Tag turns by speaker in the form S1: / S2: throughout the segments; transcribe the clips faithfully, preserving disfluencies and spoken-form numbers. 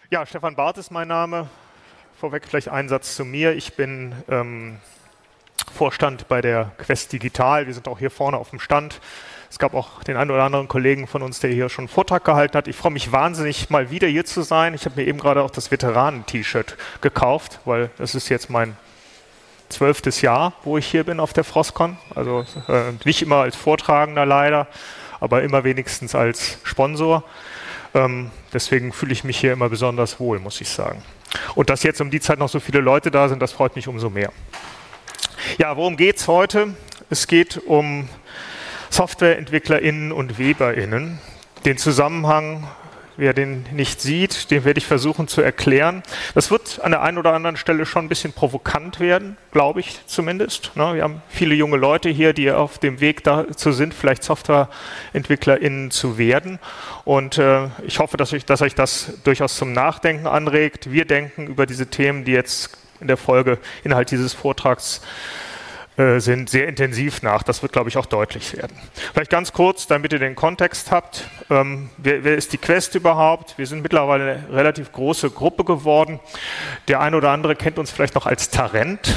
S1: Ja, Stefan Barth ist mein Name. Vorweg vielleicht ein Satz zu mir. Ich bin ähm, Vorstand bei der Quest Digital. Wir sind auch hier vorne auf dem Stand. Es gab auch den einen oder anderen Kollegen von uns, der hier schon einen Vortrag gehalten hat. Ich freue mich wahnsinnig, mal wieder hier zu sein. Ich habe mir eben gerade auch das Veteranen-T-Shirt gekauft, weil das ist jetzt mein zwölftes Jahr, wo ich hier bin auf der Frostcon. Also äh, nicht immer als Vortragender leider, aber immer wenigstens als Sponsor. Ähm, deswegen fühle ich mich hier immer besonders wohl, muss ich sagen. Und dass jetzt um die Zeit noch so viele Leute da sind, das freut mich umso mehr. Ja, worum geht es heute? Es geht um SoftwareentwicklerInnen und WeberInnen. Den Zusammenhang, wer den nicht sieht, den werde ich versuchen zu erklären. Das wird an der einen oder anderen Stelle schon ein bisschen provokant werden, glaube ich zumindest. Wir haben viele junge Leute hier, die auf dem Weg dazu sind, vielleicht SoftwareentwicklerInnen zu werden. Und äh, ich hoffe, dass euch, dass euch das durchaus zum Nachdenken anregt. Wir denken über diese Themen, die jetzt in der Folge Inhalt dieses Vortrags sind sehr intensiv nach. Das wird, glaube ich, auch deutlich werden. Vielleicht ganz kurz, damit ihr den Kontext habt. Ähm, wer, wer ist die Quest überhaupt? Wir sind mittlerweile eine relativ große Gruppe geworden. Der eine oder andere kennt uns vielleicht noch als Tarent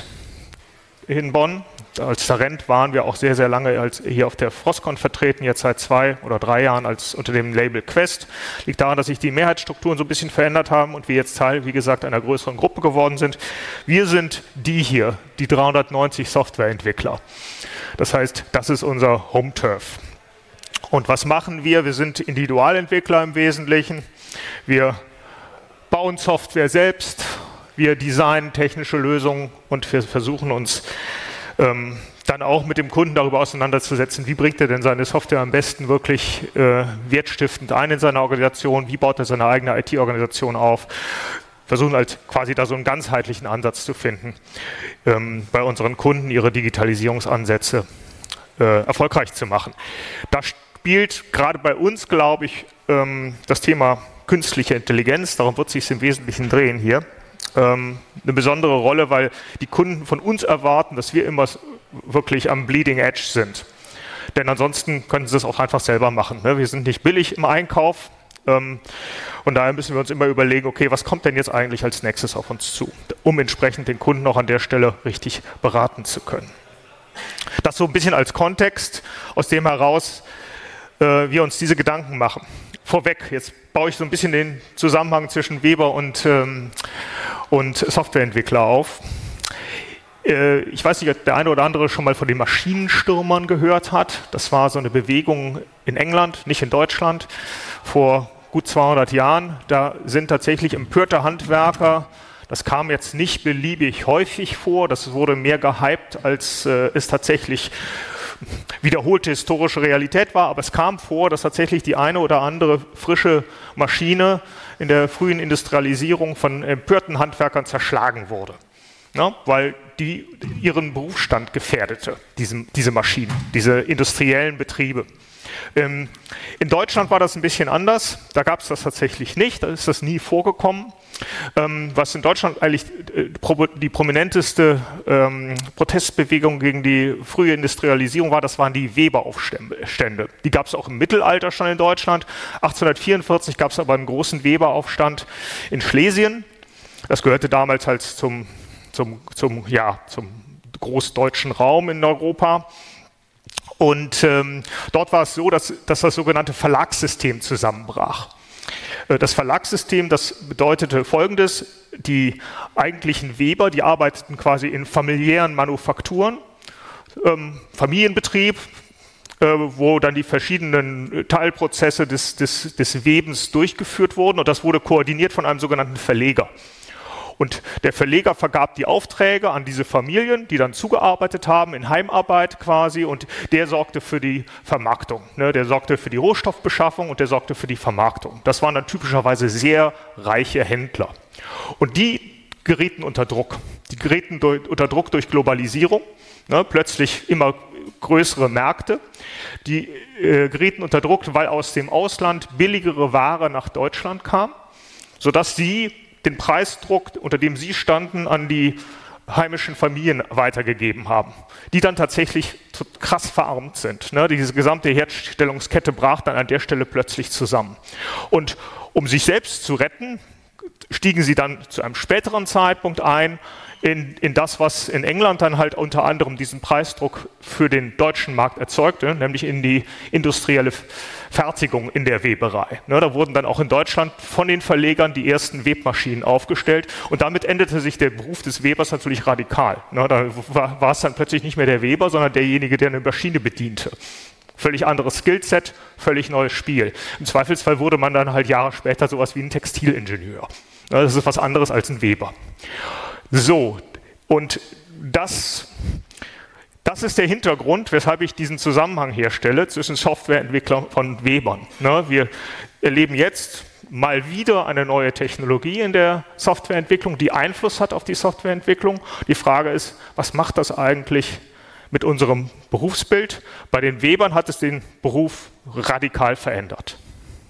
S1: in Bonn. Als Tarent waren wir auch sehr, sehr lange als hier auf der Frostcon vertreten, jetzt seit zwei oder drei Jahren als unter dem Label Quest. Liegt daran, dass sich die Mehrheitsstrukturen so ein bisschen verändert haben und wir jetzt Teil, wie gesagt, einer größeren Gruppe geworden sind. Wir sind die hier, die dreihundertneunzig Softwareentwickler. Das heißt, das ist unser Home-Turf. Und was machen wir? Wir sind Individualentwickler im Wesentlichen. Wir bauen Software selbst, wir designen technische Lösungen und wir versuchen uns Ähm, dann auch mit dem Kunden darüber auseinanderzusetzen, wie bringt er denn seine Software am besten wirklich äh, wertstiftend ein in seiner Organisation, wie baut er seine eigene I T-Organisation auf. Versuchen halt quasi da so einen ganzheitlichen Ansatz zu finden, ähm, bei unseren Kunden ihre Digitalisierungsansätze äh, erfolgreich zu machen. Da spielt gerade bei uns, glaube ich, ähm, das Thema künstliche Intelligenz, darum wird es sich im Wesentlichen drehen hier, eine besondere Rolle, weil die Kunden von uns erwarten, dass wir immer wirklich am Bleeding Edge sind. Denn ansonsten können sie das auch einfach selber machen. Wir sind nicht billig im Einkauf und daher müssen wir uns immer überlegen, okay, was kommt denn jetzt eigentlich als nächstes auf uns zu, um entsprechend den Kunden auch an der Stelle richtig beraten zu können. Das so ein bisschen als Kontext, aus dem heraus wir uns diese Gedanken machen. Vorweg, jetzt baue ich so ein bisschen den Zusammenhang zwischen Weber und, ähm, und Softwareentwickler auf. Äh, ich weiß nicht, ob der eine oder andere schon mal von den Maschinenstürmern gehört hat. Das war so eine Bewegung in England, nicht in Deutschland, vor gut zweihundert Jahren. Da sind tatsächlich empörte Handwerker, das kam jetzt nicht beliebig häufig vor, das wurde mehr gehypt, als äh, es tatsächlich wiederholte historische Realität war, aber es kam vor, dass tatsächlich die eine oder andere frische Maschine in der frühen Industrialisierung von empörten Handwerkern zerschlagen wurde, ja, weil die ihren Berufsstand gefährdete, diese, diese Maschinen, diese industriellen Betriebe. Ähm, in Deutschland war das ein bisschen anders, da gab es das tatsächlich nicht, da ist das nie vorgekommen. Ähm, was in Deutschland eigentlich äh, die prominenteste ähm, Protestbewegung gegen die frühe Industrialisierung war, das waren die Weberaufstände. Die gab es auch im Mittelalter schon in Deutschland. achtzehnhundertvierundvierzig gab es aber einen großen Weberaufstand in Schlesien. Das gehörte damals halt zum, zum, zum, ja, zum großdeutschen Raum in Europa. Und ähm, dort war es so, dass, dass das sogenannte Verlagssystem zusammenbrach. Das Verlagssystem, das bedeutete Folgendes: Die eigentlichen Weber, die arbeiteten quasi in familiären Manufakturen, ähm, Familienbetrieb, äh, wo dann die verschiedenen Teilprozesse des, des, des Webens durchgeführt wurden und das wurde koordiniert von einem sogenannten Verleger. Und der Verleger vergab die Aufträge an diese Familien, die dann zugearbeitet haben, in Heimarbeit quasi, und der sorgte für die Vermarktung. Ne? Der sorgte für die Rohstoffbeschaffung und der sorgte für die Vermarktung. Das waren dann typischerweise sehr reiche Händler. Und die gerieten unter Druck. Die gerieten durch, unter Druck durch Globalisierung, ne? Plötzlich immer größere Märkte. Die äh, gerieten unter Druck, weil aus dem Ausland billigere Ware nach Deutschland kam, sodass sie den Preisdruck, unter dem sie standen, an die heimischen Familien weitergegeben haben, die dann tatsächlich krass verarmt sind. Ne? Diese gesamte Herstellungskette brach dann an der Stelle plötzlich zusammen. Und um sich selbst zu retten, stiegen sie dann zu einem späteren Zeitpunkt ein in, in das, was in England dann halt unter anderem diesen Preisdruck für den deutschen Markt erzeugte, nämlich in die industrielle Fertigung in der Weberei. Ne, da wurden dann auch in Deutschland von den Verlegern die ersten Webmaschinen aufgestellt und damit änderte sich der Beruf des Webers natürlich radikal. Ne, da war, war es dann plötzlich nicht mehr der Weber, sondern derjenige, der eine Maschine bediente. Völlig anderes Skillset, völlig neues Spiel. Im Zweifelsfall wurde man dann halt Jahre später sowas wie ein Textilingenieur. Ne, das ist was anderes als ein Weber. So, und das, das ist der Hintergrund, weshalb ich diesen Zusammenhang herstelle zwischen Softwareentwicklern von Webern. Ne, wir erleben jetzt mal wieder eine neue Technologie in der Softwareentwicklung, die Einfluss hat auf die Softwareentwicklung. Die Frage ist, was macht das eigentlich mit unserem Berufsbild? Bei den Webern hat es den Beruf radikal verändert.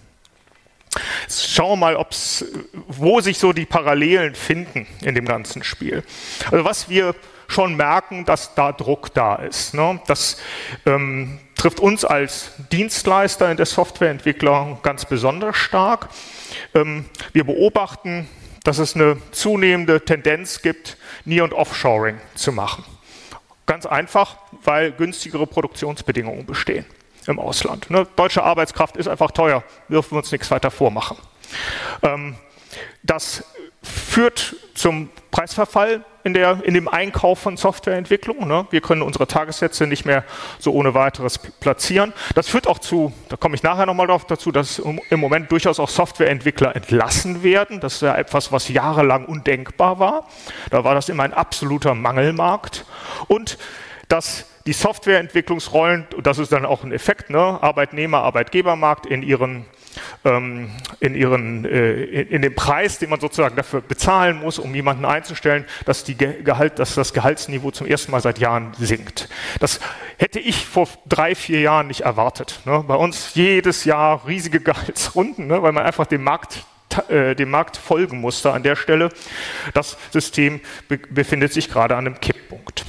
S1: Jetzt schauen wir mal, ob's, wo sich so die Parallelen finden in dem ganzen Spiel. Also was wir schon merken, dass da Druck da ist. Ne? Das ähm, trifft uns als Dienstleister in der Softwareentwicklung ganz besonders stark. Ähm, wir beobachten, dass es eine zunehmende Tendenz gibt, Near- und Offshoring zu machen. Ganz einfach, weil günstigere Produktionsbedingungen bestehen im Ausland. Ne? Deutsche Arbeitskraft ist einfach teuer, dürfen wir uns nichts weiter vormachen. Ähm, das führt zum Preisverfall in, der, in dem Einkauf von Softwareentwicklung. Ne? Wir können unsere Tagessätze nicht mehr so ohne weiteres platzieren. Das führt auch zu, da komme ich nachher nochmal drauf dazu, dass im Moment durchaus auch Softwareentwickler entlassen werden. Das ist ja etwas, was jahrelang undenkbar war. Da war das immer ein absoluter Mangelmarkt. Und dass die Softwareentwicklungsrollen, das ist dann auch ein Effekt, ne? Arbeitnehmer, Arbeitgebermarkt in ihren, ähm, in ihren, äh, in, in dem Preis, den man sozusagen dafür bezahlen muss, um jemanden einzustellen, dass, die Gehalt, dass das Gehaltsniveau zum ersten Mal seit Jahren sinkt. Das hätte ich vor drei, vier Jahren nicht erwartet. Ne? Bei uns jedes Jahr riesige Gehaltsrunden, ne? Weil man einfach dem Markt dem Markt folgen musste an der Stelle. Das System be- befindet sich gerade an einem Kipppunkt.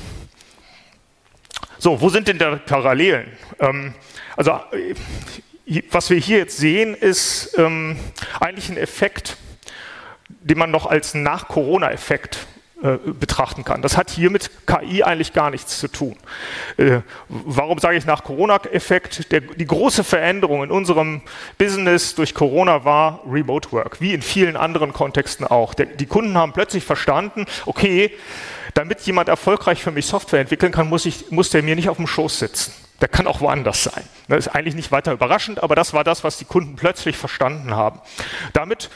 S1: So, wo sind denn da Parallelen? Ähm, also, was wir hier jetzt sehen, ist ähm, eigentlich ein Effekt, den man noch als Nach-Corona-Effekt äh, betrachten kann. Das hat hier mit K I eigentlich gar nichts zu tun. Äh, warum sage ich Nach-Corona-Effekt? Der, die große Veränderung in unserem Business durch Corona war Remote Work, wie in vielen anderen Kontexten auch. Der, die Kunden haben plötzlich verstanden, okay, damit jemand erfolgreich für mich Software entwickeln kann, muss, ich, muss der mir nicht auf dem Schoß sitzen. Der kann auch woanders sein. Das ist eigentlich nicht weiter überraschend, aber das war das, was die Kunden plötzlich verstanden haben. Damit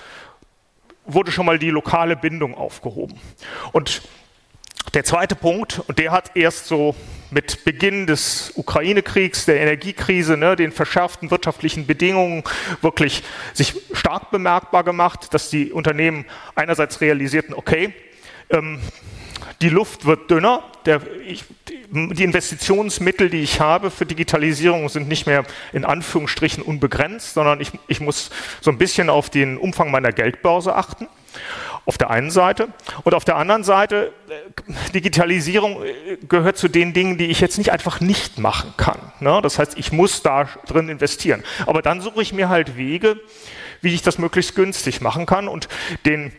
S1: wurde schon mal die lokale Bindung aufgehoben. Und der zweite Punkt, und der hat erst so mit Beginn des Ukraine-Kriegs, der Energiekrise, ne, den verschärften wirtschaftlichen Bedingungen wirklich sich stark bemerkbar gemacht, dass die Unternehmen einerseits realisierten, okay, ähm, die Luft wird dünner, der, ich, die Investitionsmittel, die ich habe für Digitalisierung, sind nicht mehr in Anführungsstrichen unbegrenzt, sondern ich, ich muss so ein bisschen auf den Umfang meiner Geldbörse achten, auf der einen Seite. Und auf der anderen Seite, Digitalisierung gehört zu den Dingen, die ich jetzt nicht einfach nicht machen kann. Ne? Das heißt, ich muss da drin investieren. Aber dann suche ich mir halt Wege, wie ich das möglichst günstig machen kann und den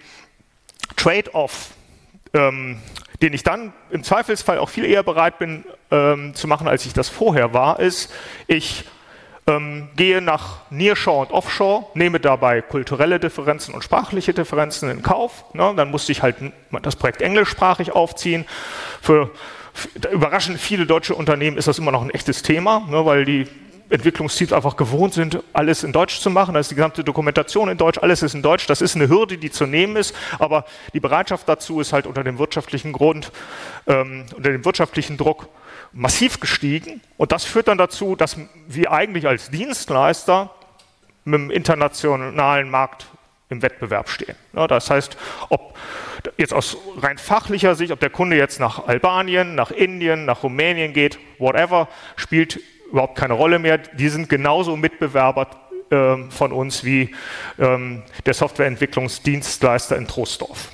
S1: Trade-off, ähm, den ich dann im Zweifelsfall auch viel eher bereit bin ähm, zu machen, als ich das vorher war, ist, ich ähm, gehe nach Nearshore und Offshore, nehme dabei kulturelle Differenzen und sprachliche Differenzen in Kauf. Ne? Dann musste ich halt das Projekt englischsprachig aufziehen. Für, für überraschend viele deutsche Unternehmen ist das immer noch ein echtes Thema, ne? Weil die Entwicklungsteams einfach gewohnt sind, alles in Deutsch zu machen. Da ist die gesamte Dokumentation in Deutsch, alles ist in Deutsch. Das ist eine Hürde, die zu nehmen ist, aber die Bereitschaft dazu ist halt unter dem wirtschaftlichen Grund, ähm, unter dem wirtschaftlichen Druck massiv gestiegen. Und das führt dann dazu, dass wir eigentlich als Dienstleister mit dem internationalen Markt im Wettbewerb stehen. Ja, das heißt, ob jetzt aus rein fachlicher Sicht, ob der Kunde jetzt nach Albanien, nach Indien, nach Rumänien geht, whatever, spielt überhaupt keine Rolle mehr. Die sind genauso Mitbewerber äh, von uns wie ähm, der Softwareentwicklungsdienstleister in Troisdorf.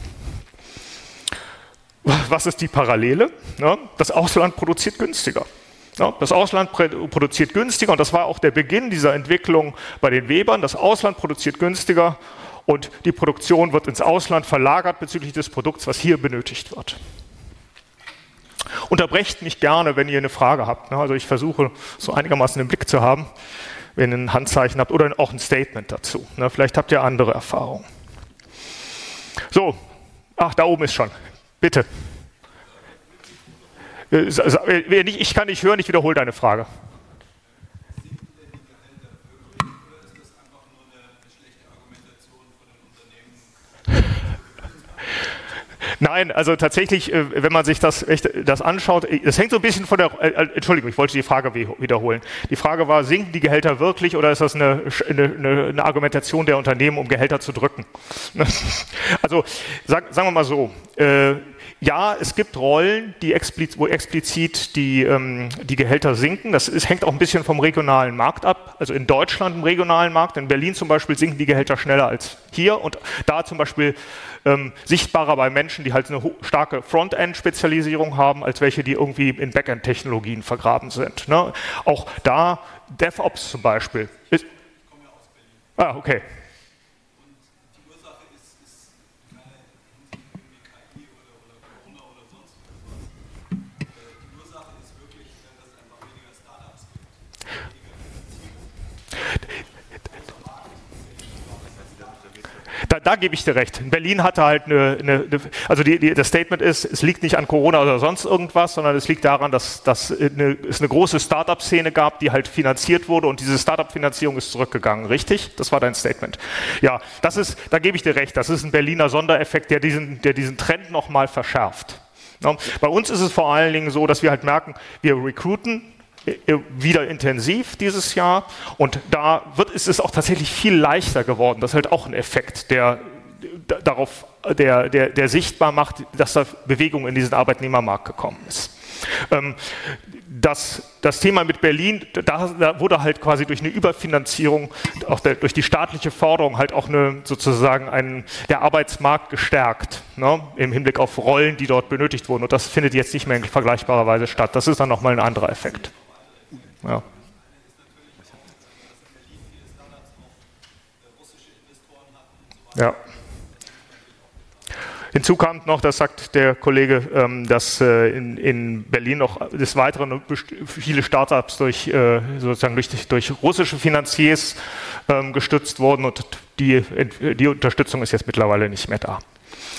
S1: Was ist die Parallele? Ja, das Ausland produziert günstiger. Ja, das Ausland produziert günstiger und das war auch der Beginn dieser Entwicklung bei den Webern. Das Ausland produziert günstiger und die Produktion wird ins Ausland verlagert bezüglich des Produkts, was hier benötigt wird. Unterbrecht mich gerne, wenn ihr eine Frage habt. Also ich versuche, so einigermaßen im Blick zu haben, wenn ihr ein Handzeichen habt oder auch ein Statement dazu. Vielleicht habt ihr andere Erfahrungen. So, ach, da oben ist schon. Bitte. Ich kann nicht hören, ich wiederhole deine Frage. Nein, also tatsächlich, wenn man sich das, das anschaut, das hängt so ein bisschen von der, äh, Entschuldigung, ich wollte die Frage wiederholen. Die Frage war, sinken die Gehälter wirklich oder ist das eine, eine, eine Argumentation der Unternehmen, um Gehälter zu drücken? Also sag, sagen wir mal so, äh, ja, es gibt Rollen, die expliz wo explizit die, ähm, die Gehälter sinken. Das ist, hängt auch ein bisschen vom regionalen Markt ab. Also in Deutschland im regionalen Markt, in Berlin zum Beispiel, sinken die Gehälter schneller als hier. Und da zum Beispiel ähm, sichtbarer bei Menschen, die halt eine starke Frontend-Spezialisierung haben, als welche, die irgendwie in Backend-Technologien vergraben sind. Ne? Auch da, DevOps zum Beispiel. Ist, ah, okay. Da, da gebe ich dir recht. In Berlin hatte halt eine, eine, also die, die, das Statement ist, es liegt nicht an Corona oder sonst irgendwas, sondern es liegt daran, dass, dass eine, es eine große Start-up-Szene gab, die halt finanziert wurde und diese Start-up-Finanzierung ist zurückgegangen, richtig? Das war dein Statement. Ja, das ist, da gebe ich dir recht, das ist ein Berliner Sondereffekt, der diesen, der diesen Trend nochmal verschärft. Ja, bei uns ist es vor allen Dingen so, dass wir halt merken, wir recruiten wieder intensiv dieses Jahr und da wird, ist es auch tatsächlich viel leichter geworden. Das ist halt auch ein Effekt, der darauf, der, der, der sichtbar macht, dass da Bewegung in diesen Arbeitnehmermarkt gekommen ist. Ähm, das, das Thema mit Berlin, da, da wurde halt quasi durch eine Überfinanzierung, auch der, durch die staatliche Förderung halt auch eine, sozusagen ein, der Arbeitsmarkt gestärkt, ne, im Hinblick auf Rollen, die dort benötigt wurden. Und das findet jetzt nicht mehr in vergleichbarer Weise statt. Das ist dann nochmal ein anderer Effekt. Ja. Ja. Hinzu kam noch, das sagt der Kollege, dass in, in Berlin noch des Weiteren viele Startups durch, sozusagen durch, durch russische Finanziers gestützt wurden und die, die Unterstützung ist jetzt mittlerweile nicht mehr da.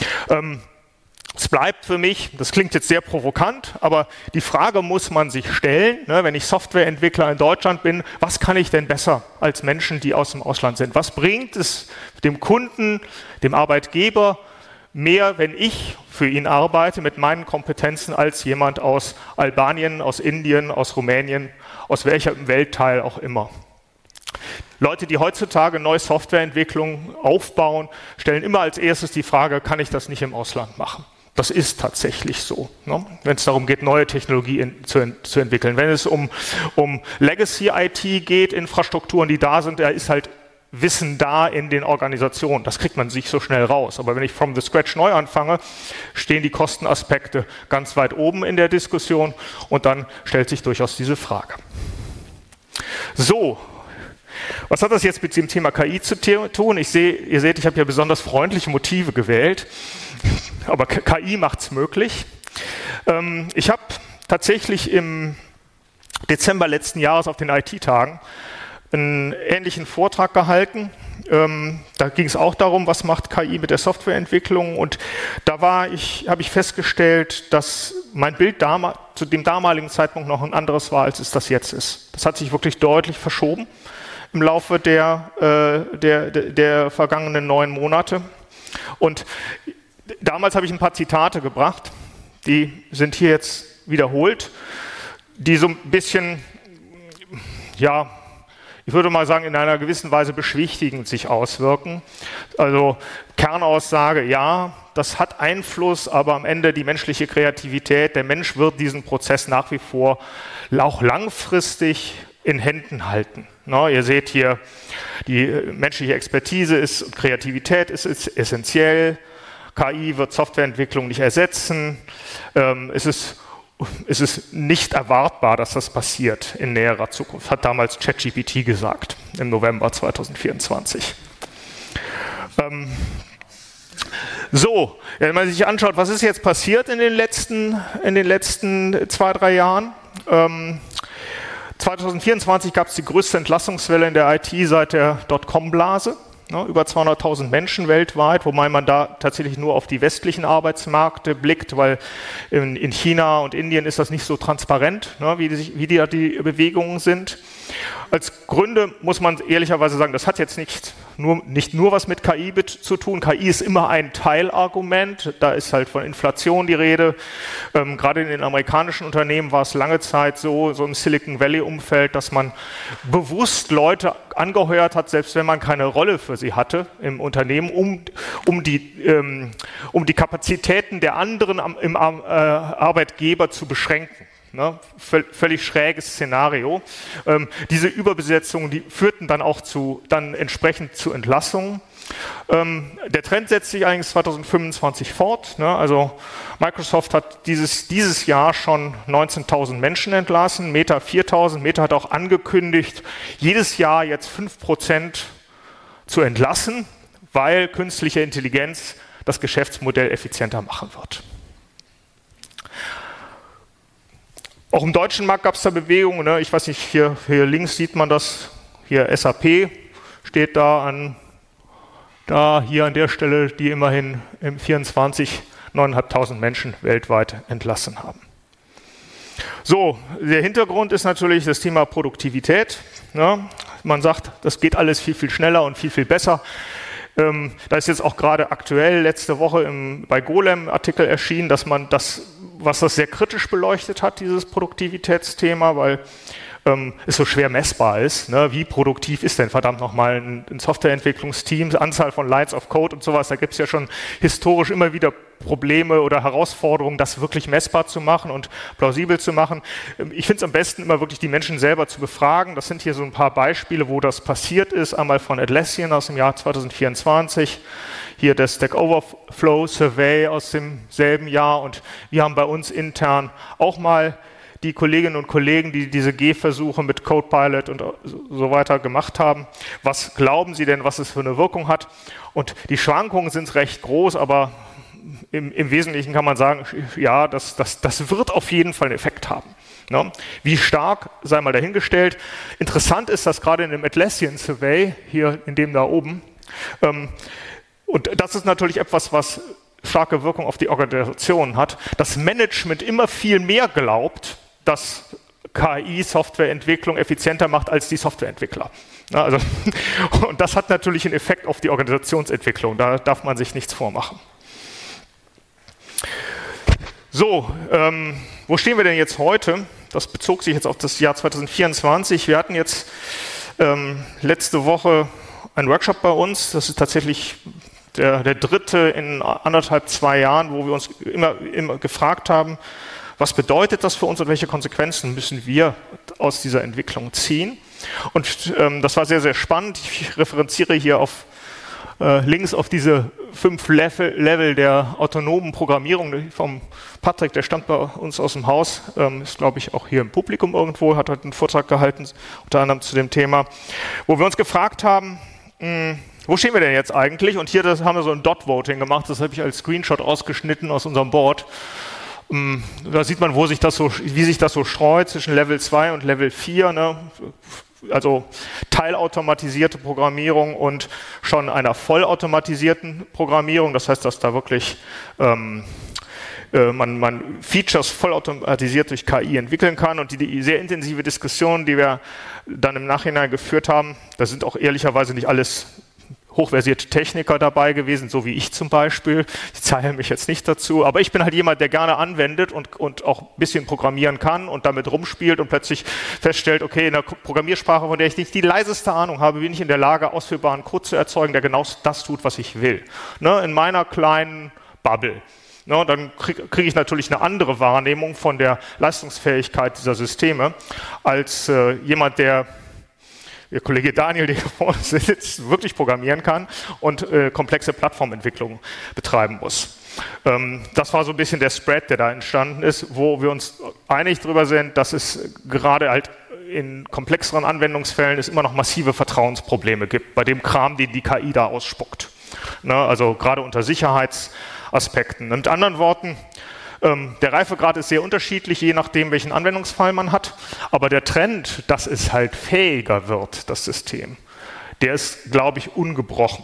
S1: Es bleibt für mich, das klingt jetzt sehr provokant, aber die Frage muss man sich stellen, ne, wenn ich Softwareentwickler in Deutschland bin, was kann ich denn besser als Menschen, die aus dem Ausland sind? Was bringt es dem Kunden, dem Arbeitgeber mehr, wenn ich für ihn arbeite mit meinen Kompetenzen als jemand aus Albanien, aus Indien, aus Rumänien, aus welchem Weltteil auch immer? Leute, die heutzutage neue Softwareentwicklung aufbauen, stellen immer als erstes die Frage, kann ich das nicht im Ausland machen? Das ist tatsächlich so, ne? Wenn es darum geht, neue Technologie in, zu, in, zu entwickeln. Wenn es um, um Legacy-I T geht, Infrastrukturen, die da sind, da ist halt Wissen da in den Organisationen. Das kriegt man sich so schnell raus. Aber wenn ich from the scratch neu anfange, stehen die Kostenaspekte ganz weit oben in der Diskussion und dann stellt sich durchaus diese Frage. So. Was hat das jetzt mit dem Thema K I zu tun? Ich sehe, ihr seht, ich habe ja besonders freundliche Motive gewählt, aber K I macht es möglich. Ähm, ich habe tatsächlich im Dezember letzten Jahres auf den I T-Tagen einen ähnlichen Vortrag gehalten. Ähm, da ging es auch darum, was macht K I mit der Softwareentwicklung, und da war ich, habe ich festgestellt, dass mein Bild zu dem damaligen Zeitpunkt noch ein anderes war, als es das jetzt ist. Das hat sich wirklich deutlich verschoben im Laufe der, äh, der, der, der vergangenen neun Monate. Und damals habe ich ein paar Zitate gebracht, die sind hier jetzt wiederholt, die so ein bisschen, ja, ich würde mal sagen, in einer gewissen Weise beschwichtigend sich auswirken. Also Kernaussage, ja, das hat Einfluss, aber am Ende die menschliche Kreativität, der Mensch wird diesen Prozess nach wie vor auch langfristig in Händen halten. No, ihr seht hier, die menschliche Expertise ist, Kreativität ist, ist essentiell, K I wird Softwareentwicklung nicht ersetzen, ähm, es ist Es ist nicht erwartbar, dass das passiert in näherer Zukunft, hat damals ChatGPT gesagt, im November zweitausendvierundzwanzig. Ähm, so, wenn man sich anschaut, was ist jetzt passiert in den letzten, in den letzten zwei, drei Jahren? Ähm, zwanzig vierundzwanzig gab es die größte Entlassungswelle in der I T seit der Dotcom-Blase. Ne, über zweihunderttausend Menschen weltweit, wobei man da tatsächlich nur auf die westlichen Arbeitsmärkte blickt, weil in, in China und Indien ist das nicht so transparent, ne, wie, die, wie die, die Bewegungen sind. Als Gründe muss man ehrlicherweise sagen, das hat jetzt nicht nur, nicht nur was mit K I zu tun. K I ist immer ein Teilargument, da ist halt von Inflation die Rede. Ähm, gerade in den amerikanischen Unternehmen war es lange Zeit so, so im Silicon Valley-Umfeld, dass man bewusst Leute angeheuert hat, selbst wenn man keine Rolle für sie hatte im Unternehmen, um, um, die, ähm, um die Kapazitäten der anderen am, im äh, Arbeitgeber zu beschränken. Ne, völlig schräges Szenario. Ähm, diese Überbesetzungen, die führten dann auch zu, dann entsprechend zu Entlassungen. Ähm, der Trend setzt sich eigentlich zwanzig fünfundzwanzig fort. Ne, also Microsoft hat dieses, dieses Jahr schon neunzehntausend Menschen entlassen, Meta viertausend. Meta hat auch angekündigt, jedes Jahr jetzt fünf Prozent zu entlassen, weil künstliche Intelligenz das Geschäftsmodell effizienter machen wird. Auch im deutschen Markt gab es da Bewegungen, ne? Ich weiß nicht, hier, hier links sieht man das, hier S A P steht da an, da hier an der Stelle, die immerhin im vierundzwanzig neuntausendfünfhundert Menschen weltweit entlassen haben. So, der Hintergrund ist natürlich das Thema Produktivität. Ne? Man sagt, das geht alles viel, viel schneller und viel, viel besser. Ähm, da ist jetzt auch gerade aktuell letzte Woche im, bei Golem Artikel erschienen, dass man das, was das sehr kritisch beleuchtet hat, dieses Produktivitätsthema, weil ähm, es so schwer messbar ist. Ne? Wie produktiv ist denn verdammt nochmal ein, ein Softwareentwicklungsteam, Anzahl von Lines of Code und sowas, da gibt es ja schon historisch immer wieder Probleme oder Herausforderungen, das wirklich messbar zu machen und plausibel zu machen. Ich finde es am besten, immer wirklich die Menschen selber zu befragen. Das sind hier so ein paar Beispiele, wo das passiert ist. Einmal von Atlassian aus dem Jahr zwanzig vierundzwanzig, hier der Stack Overflow Survey aus demselben Jahr, und wir haben bei uns intern auch mal die Kolleginnen und Kollegen, die diese Gehversuche mit Copilot und so weiter gemacht haben. Was glauben Sie denn, was es für eine Wirkung hat? Und die Schwankungen sind recht groß, aber Im, Im Wesentlichen kann man sagen, ja, das, das, das wird auf jeden Fall einen Effekt haben. Ne? Wie stark, sei mal dahingestellt. Interessant ist, dass gerade in dem Atlassian Survey, hier in dem da oben, ähm, und das ist natürlich etwas, was starke Wirkung auf die Organisation hat, das Management immer viel mehr glaubt, dass K I-Softwareentwicklung effizienter macht als die Softwareentwickler. Ja, also, und das hat natürlich einen Effekt auf die Organisationsentwicklung, da darf man sich nichts vormachen. So, ähm, wo stehen wir denn jetzt heute? Das bezog sich jetzt auf das Jahr zwanzig vierundzwanzig. Wir hatten jetzt ähm, letzte Woche einen Workshop bei uns. Das ist tatsächlich der, der dritte in anderthalb, zwei Jahren, wo wir uns immer, immer gefragt haben, was bedeutet das für uns und welche Konsequenzen müssen wir aus dieser Entwicklung ziehen? Und ähm, das war sehr, sehr spannend. Ich referenziere hier auf äh, links auf diese fünf Level, Level der autonomen Programmierung vom Patrick, der stammt bei uns aus dem Haus, ähm, ist glaube ich auch hier im Publikum irgendwo, hat heute einen Vortrag gehalten, unter anderem zu dem Thema, wo wir uns gefragt haben, mh, wo stehen wir denn jetzt eigentlich? Und hier das haben wir so ein Dot-Voting gemacht, das habe ich als Screenshot ausgeschnitten aus unserem Board. Ähm, da sieht man, wo sich das so, wie sich das so streut zwischen Level zwei und Level vier, ne? Also teilautomatisierte Programmierung und schon einer vollautomatisierten Programmierung. Das heißt, dass da wirklich ähm, äh, man, man Features vollautomatisiert durch K I entwickeln kann. Und die, die sehr intensive Diskussion, die wir dann im Nachhinein geführt haben, da sind auch ehrlicherweise nicht alles hochversierte Techniker dabei gewesen, so wie ich zum Beispiel. Ich zähle mich jetzt nicht dazu, aber ich bin halt jemand, der gerne anwendet und, und auch ein bisschen programmieren kann und damit rumspielt und plötzlich feststellt, okay, in einer Programmiersprache, von der ich nicht die leiseste Ahnung habe, bin ich in der Lage, ausführbaren Code zu erzeugen, der genau das tut, was ich will. Ne, in meiner kleinen Bubble. Ne, dann kriege krieg ich natürlich eine andere Wahrnehmung von der Leistungsfähigkeit dieser Systeme als äh, jemand, der Ihr Kollege Daniel, der hier vorne sitzt, wirklich programmieren kann und äh, komplexe Plattformentwicklung betreiben muss. Ähm, das war so ein bisschen der Spread, der da entstanden ist, wo wir uns einig darüber sind, dass es gerade halt in komplexeren Anwendungsfällen es immer noch massive Vertrauensprobleme gibt, bei dem Kram, den die K I da ausspuckt. ne? Also gerade unter Sicherheitsaspekten. Mit anderen Worten, ähm, der Reifegrad ist sehr unterschiedlich, je nachdem, welchen Anwendungsfall man hat. Aber der Trend, dass es halt fähiger wird, das System, der ist, glaube ich, ungebrochen.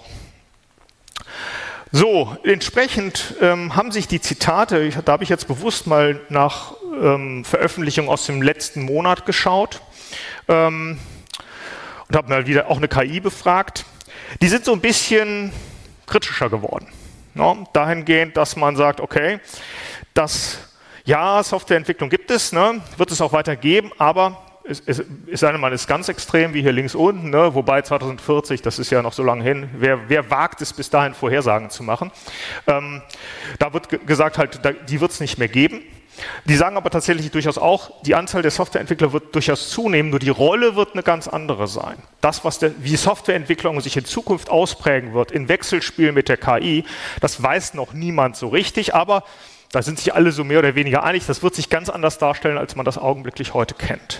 S1: So, entsprechend ähm, haben sich die Zitate, ich, da habe ich jetzt bewusst mal nach ähm, Veröffentlichung aus dem letzten Monat geschaut ähm, und habe mal wieder auch eine K I befragt. Die sind so ein bisschen kritischer geworden. Ne? Dahingehend, dass man sagt, okay, das, ja, Softwareentwicklung gibt es, ne? Wird es auch weiter geben, aber es, es, es sei denn, man ist ganz extrem, wie hier links unten, ne? Wobei zwanzig vierzig, das ist ja noch so lange hin, wer, wer wagt es bis dahin Vorhersagen zu machen? Ähm, da wird gesagt, halt, da, die wird es nicht mehr geben. Die sagen aber tatsächlich durchaus auch, die Anzahl der Softwareentwickler wird durchaus zunehmen, nur die Rolle wird eine ganz andere sein. Das, was der, wie Softwareentwicklung sich in Zukunft ausprägen wird, in Wechselspiel mit der K I, das weiß noch niemand so richtig, aber da sind sich alle so mehr oder weniger einig, das wird sich ganz anders darstellen, als man das augenblicklich heute kennt.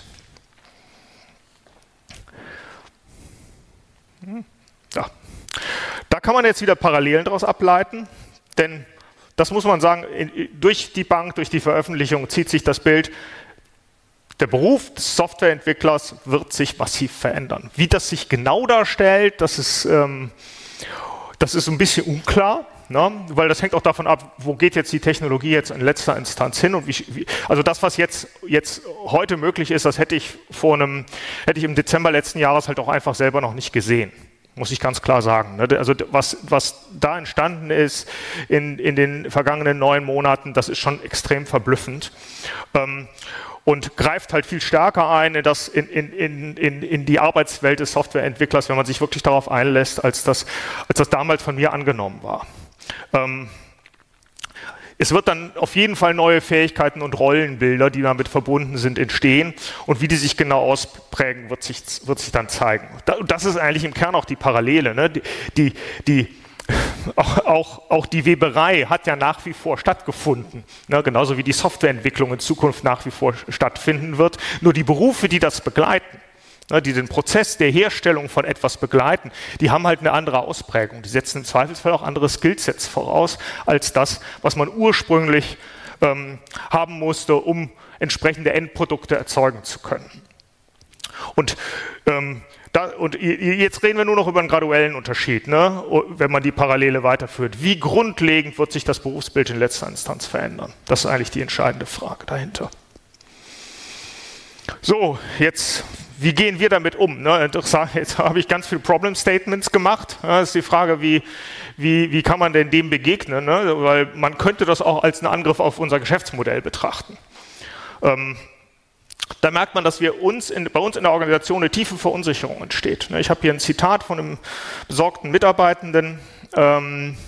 S1: Ja. Da kann man jetzt wieder Parallelen daraus ableiten, denn das muss man sagen, durch die Bank, durch die Veröffentlichung zieht sich das Bild, der Beruf des Softwareentwicklers wird sich massiv verändern. Wie das sich genau darstellt, das ist, ähm, das ist ein bisschen unklar, ne? Weil das hängt auch davon ab, wo geht jetzt die Technologie jetzt in letzter Instanz hin und wie, wie, also das, was jetzt, jetzt heute möglich ist, das hätte ich vor einem, hätte ich im Dezember letzten Jahres halt auch einfach selber noch nicht gesehen. Muss ich ganz klar sagen. Also was, was da entstanden ist in, in den vergangenen neun Monaten, das ist schon extrem verblüffend ähm, und greift halt viel stärker ein in, das, in, in, in, in die Arbeitswelt des Softwareentwicklers, wenn man sich wirklich darauf einlässt, als das, als das damals von mir angenommen war. Ähm, Es wird dann auf jeden Fall neue Fähigkeiten und Rollenbilder, die damit verbunden sind, entstehen. Und wie die sich genau ausprägen, wird sich, wird sich dann zeigen. Das ist eigentlich im Kern auch die Parallele. Ne? Die, die, die, auch, auch, auch die Weberei hat ja nach wie vor stattgefunden. Ne? Genauso wie die Softwareentwicklung in Zukunft nach wie vor stattfinden wird. Nur die Berufe, die das begleiten, die den Prozess der Herstellung von etwas begleiten, die haben halt eine andere Ausprägung. Die setzen im Zweifelsfall auch andere Skillsets voraus, als das, was man ursprünglich ähm, haben musste, um entsprechende Endprodukte erzeugen zu können. Und, ähm, da, und jetzt reden wir nur noch über einen graduellen Unterschied, ne? Wenn man die Parallele weiterführt. Wie grundlegend wird sich das Berufsbild in letzter Instanz verändern? Das ist eigentlich die entscheidende Frage dahinter. So, jetzt... Wie gehen wir damit um? Jetzt habe ich ganz viele Problem Statements gemacht. Das ist die Frage, wie, wie, wie kann man denn dem begegnen? Weil man könnte das auch als einen Angriff auf unser Geschäftsmodell betrachten. Ähm, da merkt man, dass wir uns in, bei uns in der Organisation eine tiefe Verunsicherung entsteht. Ich habe hier ein Zitat von einem besorgten Mitarbeitenden. Ähm,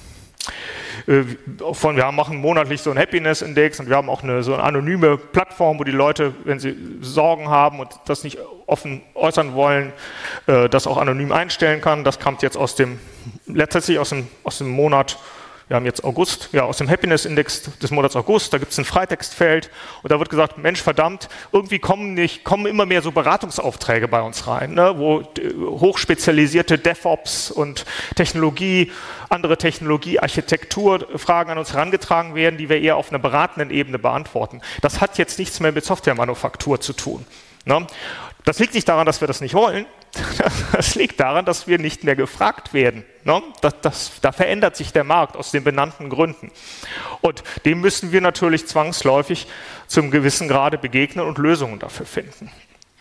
S1: Von, wir machen monatlich so einen Happiness-Index und wir haben auch eine, so eine anonyme Plattform, wo die Leute, wenn sie Sorgen haben und das nicht offen äußern wollen, das auch anonym einstellen kann. Das kommt jetzt aus dem, letztendlich aus dem, aus dem Monat, wir haben jetzt August, ja, aus dem Happiness-Index des Monats August, da gibt es ein Freitextfeld und da wird gesagt, Mensch, verdammt, irgendwie kommen, nicht, kommen immer mehr so Beratungsaufträge bei uns rein, ne, wo hochspezialisierte DevOps und Technologie, andere Technologie, Architekturfragen an uns herangetragen werden, die wir eher auf einer beratenden Ebene beantworten. Das hat jetzt nichts mehr mit Softwaremanufaktur zu tun. Ne? Das liegt nicht daran, dass wir das nicht wollen. Das liegt daran, dass wir nicht mehr gefragt werden. Ne? Das, das, da verändert sich der Markt aus den benannten Gründen. Und dem müssen wir natürlich zwangsläufig zum gewissen Grade begegnen und Lösungen dafür finden.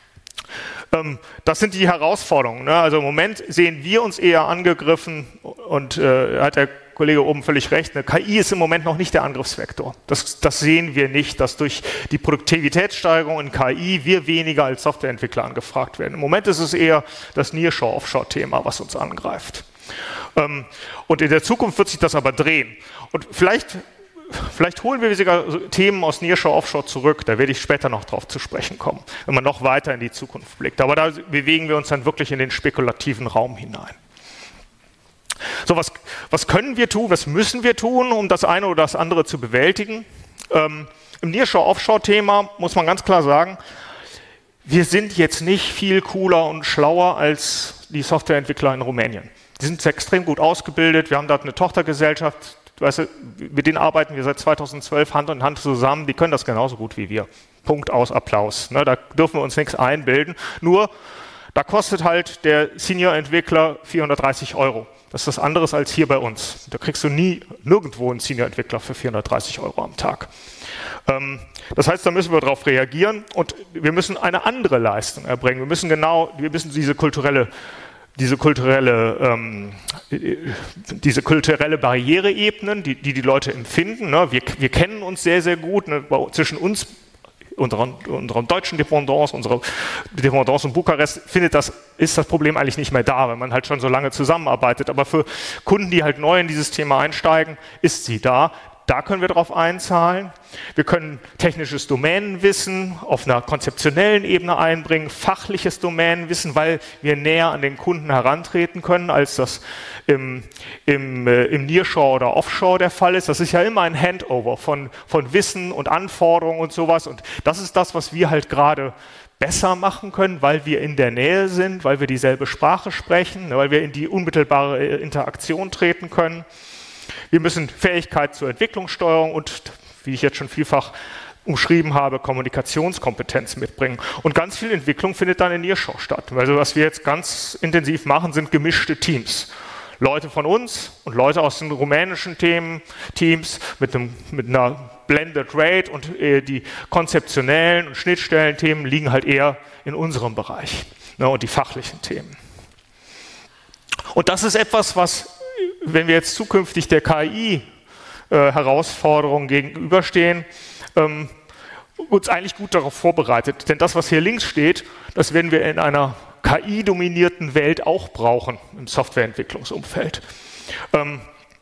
S1: Ähm, das sind die Herausforderungen. Ne? Also im Moment sehen wir uns eher angegriffen und äh, hat der Kollege oben völlig recht, eine K I ist im Moment noch nicht der Angriffsvektor. Das, das sehen wir nicht, dass durch die Produktivitätssteigerung in K I wir weniger als Softwareentwickler angefragt werden. Im Moment ist es eher das Nearshore-Offshore-Thema, was uns angreift. Ähm, und in der Zukunft wird sich das aber drehen. Und vielleicht, vielleicht holen wir sogar Themen aus Nearshore-Offshore zurück, da werde ich später noch drauf zu sprechen kommen, wenn man noch weiter in die Zukunft blickt. Aber da bewegen wir uns dann wirklich in den spekulativen Raum hinein. So, was, was können wir tun, was müssen wir tun, um das eine oder das andere zu bewältigen? Ähm, Im Nearshore-Offshore-Thema muss man ganz klar sagen, wir sind jetzt nicht viel cooler und schlauer als die Softwareentwickler in Rumänien. Die sind extrem gut ausgebildet. Wir haben dort eine Tochtergesellschaft, weißt du, mit denen arbeiten wir seit zweitausendzwölf Hand in Hand zusammen. Die können das genauso gut wie wir. Punkt, aus, Applaus. Ne, da dürfen wir uns nichts einbilden. Nur, da kostet halt der Senior-Entwickler vierhundertdreißig Euro. Das ist was anderes als hier bei uns. Da kriegst du nie nirgendwo einen Senior-Entwickler für vierhundertdreißig Euro am Tag. Ähm, das heißt, da müssen wir darauf reagieren und wir müssen eine andere Leistung erbringen. Wir müssen genau, wir müssen diese kulturelle diese kulturelle, ähm, diese kulturelle Barriere ebnen, die, die die Leute empfinden. Ne? Wir, wir kennen uns sehr, sehr gut. Ne? Zwischen uns, unserer, unserer deutschen Dependance, unserer Dependance in Bukarest, findet das, ist das Problem eigentlich nicht mehr da, weil man halt schon so lange zusammenarbeitet. Aber für Kunden, die halt neu in dieses Thema einsteigen, ist sie da. Da können wir darauf einzahlen. Wir können technisches Domänenwissen auf einer konzeptionellen Ebene einbringen, fachliches Domänenwissen, weil wir näher an den Kunden herantreten können, als das im, im, äh, im Nearshore oder Offshore der Fall ist. Das ist ja immer ein Handover von, von Wissen und Anforderungen und sowas. Und das ist das, was wir halt gerade besser machen können, weil wir in der Nähe sind, weil wir dieselbe Sprache sprechen, weil wir in die unmittelbare Interaktion treten können. Wir müssen Fähigkeit zur Entwicklungssteuerung und, wie ich jetzt schon vielfach umschrieben habe, Kommunikationskompetenz mitbringen. Und ganz viel Entwicklung findet dann in Nearshore statt. Also was wir jetzt ganz intensiv machen, sind gemischte Teams. Leute von uns und Leute aus den rumänischen Themen, Teams mit, einem, mit einer Blended Rate und äh, die konzeptionellen und Schnittstellenthemen liegen halt eher in unserem Bereich, ne, und die fachlichen Themen. Und das ist etwas, was, wenn wir jetzt zukünftig der K I-Herausforderung äh, gegenüberstehen, ähm, uns eigentlich gut darauf vorbereitet. Denn das, was hier links steht, das werden wir in einer K I-dominierten Welt auch brauchen im Softwareentwicklungsumfeld. Ähm,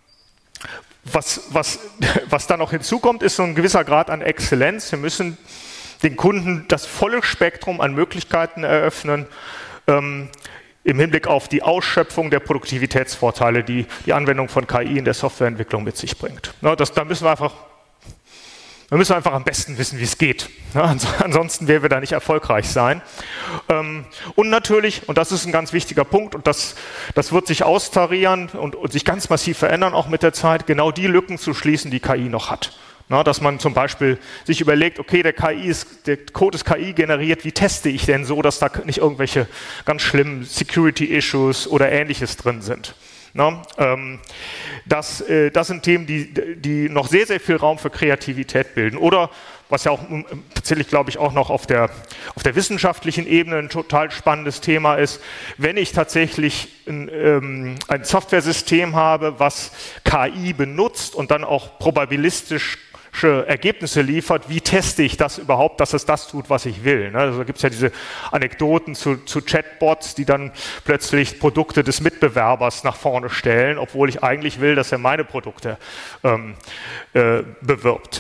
S1: was, was, was da noch hinzukommt, ist so ein gewisser Grad an Exzellenz. Wir müssen den Kunden das volle Spektrum an Möglichkeiten eröffnen, ähm, im Hinblick auf die Ausschöpfung der Produktivitätsvorteile, die die Anwendung von K I in der Softwareentwicklung mit sich bringt. Ja, das, da müssen wir einfach, wir müssen einfach am besten wissen, wie es geht. Ja, ansonsten werden wir da nicht erfolgreich sein. Ähm, und natürlich, und das ist ein ganz wichtiger Punkt, und das, das wird sich austarieren und, und sich ganz massiv verändern, auch mit der Zeit, genau die Lücken zu schließen, die K I noch hat. Na, dass man zum Beispiel sich überlegt, okay, der, K I ist, der Code ist K I generiert, wie teste ich denn so, dass da nicht irgendwelche ganz schlimmen Security-Issues oder Ähnliches drin sind. Na, ähm, das, äh, das sind Themen, die, die noch sehr, sehr viel Raum für Kreativität bilden. Oder, was ja auch tatsächlich, glaube ich, auch noch auf der, auf der wissenschaftlichen Ebene ein total spannendes Thema ist, wenn ich tatsächlich ein, ähm, ein Softwaresystem habe, was K I benutzt und dann auch probabilistisch Ergebnisse liefert, wie teste ich das überhaupt, dass es das tut, was ich will. Also da gibt es ja diese Anekdoten zu, zu Chatbots, die dann plötzlich Produkte des Mitbewerbers nach vorne stellen, obwohl ich eigentlich will, dass er meine Produkte ähm, äh, bewirbt.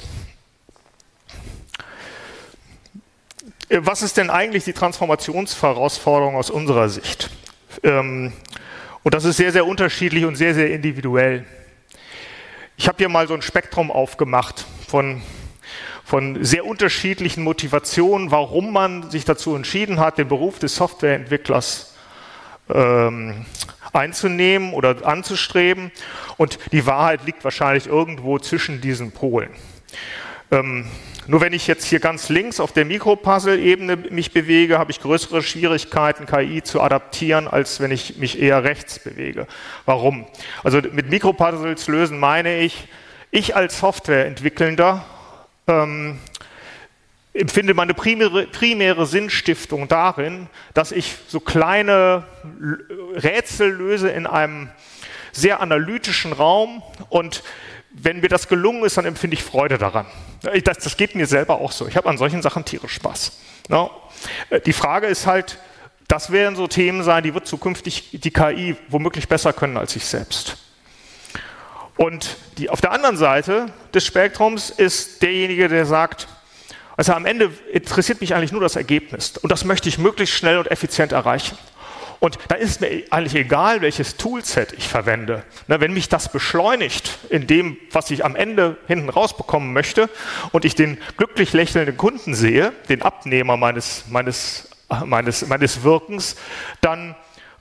S1: Was ist denn eigentlich die Transformationsherausforderung aus unserer Sicht? Ähm, und das ist sehr, sehr unterschiedlich und sehr, sehr individuell. Ich habe hier mal so ein Spektrum aufgemacht von, von sehr unterschiedlichen Motivationen, warum man sich dazu entschieden hat, den Beruf des Softwareentwicklers ähm, einzunehmen oder anzustreben. Und die Wahrheit liegt wahrscheinlich irgendwo zwischen diesen Polen. Ähm, Nur wenn ich jetzt hier ganz links auf der Mikropuzzle-Ebene mich bewege, habe ich größere Schwierigkeiten, K I zu adaptieren, als wenn ich mich eher rechts bewege. Warum? Also mit Mikropuzzles lösen meine ich, ich als Softwareentwickelnder ähm, empfinde meine primäre, primäre Sinnstiftung darin, dass ich so kleine Rätsel löse in einem sehr analytischen Raum, und wenn mir das gelungen ist, dann empfinde ich Freude daran. Das, das geht mir selber auch so. Ich habe an solchen Sachen tierisch Spaß. No? Die Frage ist halt, das werden so Themen sein, die wird zukünftig die K I womöglich besser können als ich selbst. Und die, auf der anderen Seite des Spektrums ist derjenige, der sagt, also am Ende interessiert mich eigentlich nur das Ergebnis. Und das möchte ich möglichst schnell und effizient erreichen. Und da ist mir eigentlich egal, welches Toolset ich verwende. Na, wenn mich das beschleunigt in dem, was ich am Ende hinten rausbekommen möchte, und ich den glücklich lächelnden Kunden sehe, den Abnehmer meines, meines, meines, meines Wirkens, dann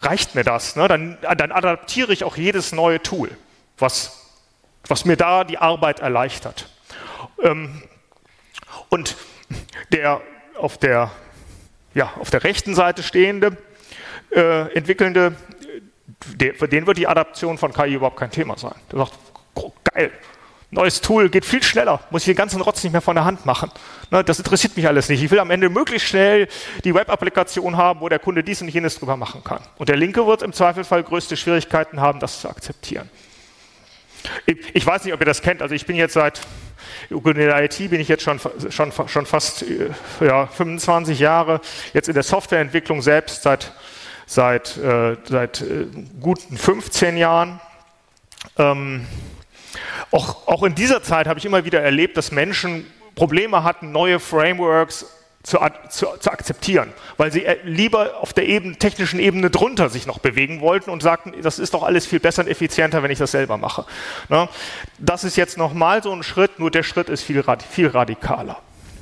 S1: reicht mir das. Ne? Dann, dann adaptiere ich auch jedes neue Tool, was, was mir da die Arbeit erleichtert. Ähm, und der auf der, ja, auf der rechten Seite stehende äh, Entwickelnde, der, für den wird die Adaption von K I überhaupt kein Thema sein. Der sagt, oh, geil, neues Tool, geht viel schneller, muss ich den ganzen Rotz nicht mehr von der Hand machen. Ne, das interessiert mich alles nicht. Ich will am Ende möglichst schnell die Web-Applikation haben, wo der Kunde dies und jenes drüber machen kann. Und der Linke wird im Zweifelsfall größte Schwierigkeiten haben, das zu akzeptieren. Ich, ich weiß nicht, ob ihr das kennt, also ich bin jetzt seit, in der I T bin ich jetzt schon, schon, schon fast ja, fünfundzwanzig Jahre, jetzt in der Softwareentwicklung selbst seit, seit, äh, seit äh, guten fünfzehn Jahren. Ähm, auch, auch in dieser Zeit habe ich immer wieder erlebt, dass Menschen Probleme hatten, neue Frameworks zu, zu, zu akzeptieren, weil sie lieber auf der Ebene, technischen Ebene drunter sich noch bewegen wollten und sagten, das ist doch alles viel besser und effizienter, wenn ich das selber mache. Ne? Das ist jetzt nochmal so ein Schritt, nur der Schritt ist viel, viel radikaler.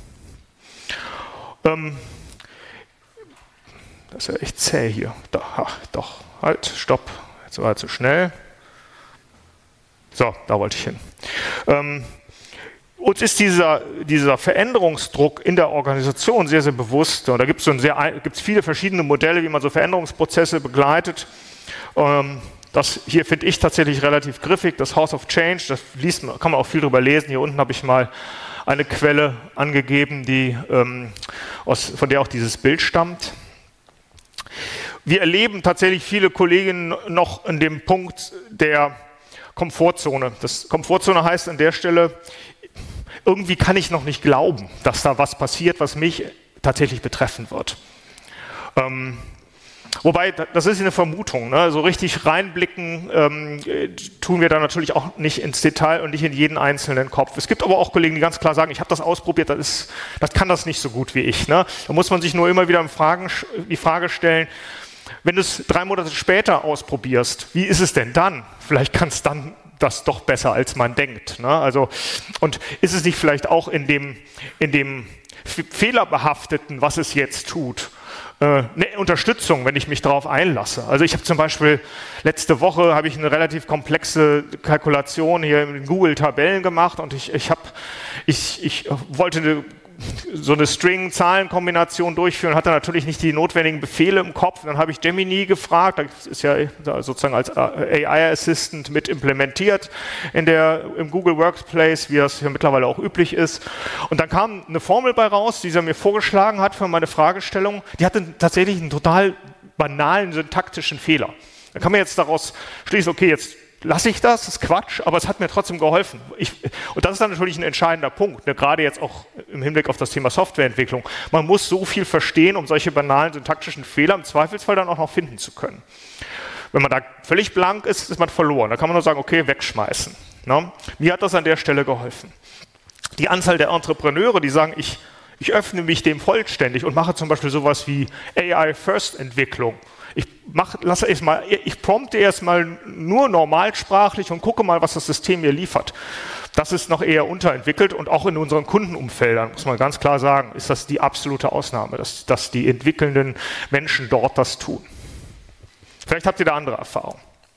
S1: Ähm, das ist ja echt zäh hier. Doch, ach, doch, halt, stopp, jetzt war er zu schnell. So, da wollte ich hin. Ähm, Uns ist dieser, dieser Veränderungsdruck in der Organisation sehr, sehr bewusst. Und da gibt es so viele verschiedene Modelle, wie man so Veränderungsprozesse begleitet. Ähm, das hier finde ich tatsächlich relativ griffig, das House of Change, das liest, kann man auch viel drüber lesen. Hier unten habe ich mal eine Quelle angegeben, die, ähm, aus, von der auch dieses Bild stammt. Wir erleben tatsächlich viele Kolleginnen noch in dem Punkt der Komfortzone. Das Komfortzone heißt an der Stelle, irgendwie kann ich noch nicht glauben, dass da was passiert, was mich tatsächlich betreffen wird. Ähm, wobei, das ist eine Vermutung. Ne? So richtig reinblicken ähm, tun wir da natürlich auch nicht ins Detail und nicht in jeden einzelnen Kopf. Es gibt aber auch Kollegen, die ganz klar sagen, ich habe das ausprobiert, das, ist, das kann das nicht so gut wie ich. Ne? Da muss man sich nur immer wieder Fragen, die Frage stellen, wenn du es drei Monate später ausprobierst, wie ist es denn dann? Vielleicht kann es dann das doch besser, als man denkt. Ne? Also, und ist es nicht vielleicht auch in dem, in dem Fehlerbehafteten, was es jetzt tut, äh, eine Unterstützung, wenn ich mich darauf einlasse? Also ich habe zum Beispiel, letzte Woche habe ich eine relativ komplexe Kalkulation hier in Google-Tabellen gemacht und ich, ich, hab, ich, ich wollte eine so eine String-Zahlen-Kombination durchführen, hatte natürlich nicht die notwendigen Befehle im Kopf. Dann habe ich Gemini gefragt, das ist ja sozusagen als A I-Assistant mit implementiert in der, im Google Workplace, wie das hier mittlerweile auch üblich ist. Und dann kam eine Formel bei raus, die er mir vorgeschlagen hat für meine Fragestellung. Die hatte tatsächlich einen total banalen syntaktischen Fehler. Da kann man jetzt daraus schließen, okay, jetzt lasse ich das, das ist Quatsch, aber es hat mir trotzdem geholfen. Ich, und das ist dann natürlich ein entscheidender Punkt, ne, gerade jetzt auch im Hinblick auf das Thema Softwareentwicklung. Man muss so viel verstehen, um solche banalen syntaktischen Fehler im Zweifelsfall dann auch noch finden zu können. Wenn man da völlig blank ist, ist man verloren. Da kann man nur sagen, okay, wegschmeißen. Ne? Mir hat das an der Stelle geholfen. Die Anzahl der Entrepreneure, die sagen, ich, ich öffne mich dem vollständig und mache zum Beispiel sowas wie A I-First-Entwicklung. Ich, mach, lasse erst mal, ich prompte erstmal nur normalsprachlich und gucke mal, was das System mir liefert. Das ist noch eher unterentwickelt und auch in unseren Kundenumfeldern, muss man ganz klar sagen, ist das die absolute Ausnahme, dass, dass die entwickelnden Menschen dort das tun. Vielleicht habt ihr da andere Erfahrungen.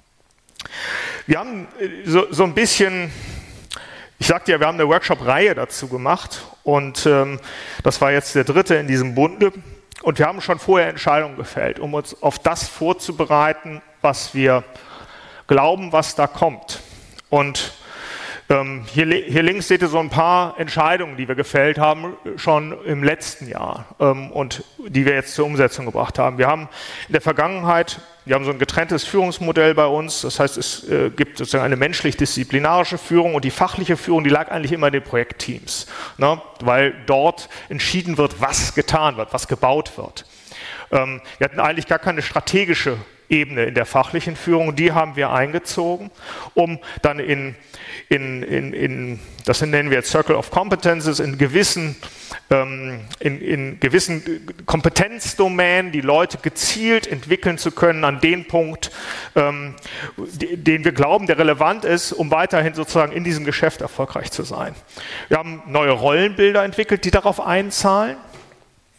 S1: Wir haben so, so ein bisschen, ich sagte ja, wir haben eine Workshop-Reihe dazu gemacht und ähm, das war jetzt der dritte in diesem Bunde. Und wir haben schon vorher Entscheidungen gefällt, um uns auf das vorzubereiten, was wir glauben, was da kommt. Und ähm, hier, hier links seht ihr so ein paar Entscheidungen, die wir gefällt haben, schon im letzten Jahr ähm, und die wir jetzt zur Umsetzung gebracht haben. Wir haben in der Vergangenheit, wir haben so ein getrenntes Führungsmodell bei uns, das heißt, es äh, gibt sozusagen eine menschlich-disziplinarische Führung und die fachliche Führung, die lag eigentlich immer in den Projektteams, ne? Weil dort entschieden wird, was getan wird, was gebaut wird. Ähm, wir hatten eigentlich gar keine strategische Ebene in der fachlichen Führung, die haben wir eingezogen, um dann in, in, in, in das nennen wir jetzt Circle of Competences, in gewissen, ähm, in, in gewissen Kompetenzdomänen die Leute gezielt entwickeln zu können an den Punkt, ähm, den wir glauben, der relevant ist, um weiterhin sozusagen in diesem Geschäft erfolgreich zu sein. Wir haben neue Rollenbilder entwickelt, die darauf einzahlen.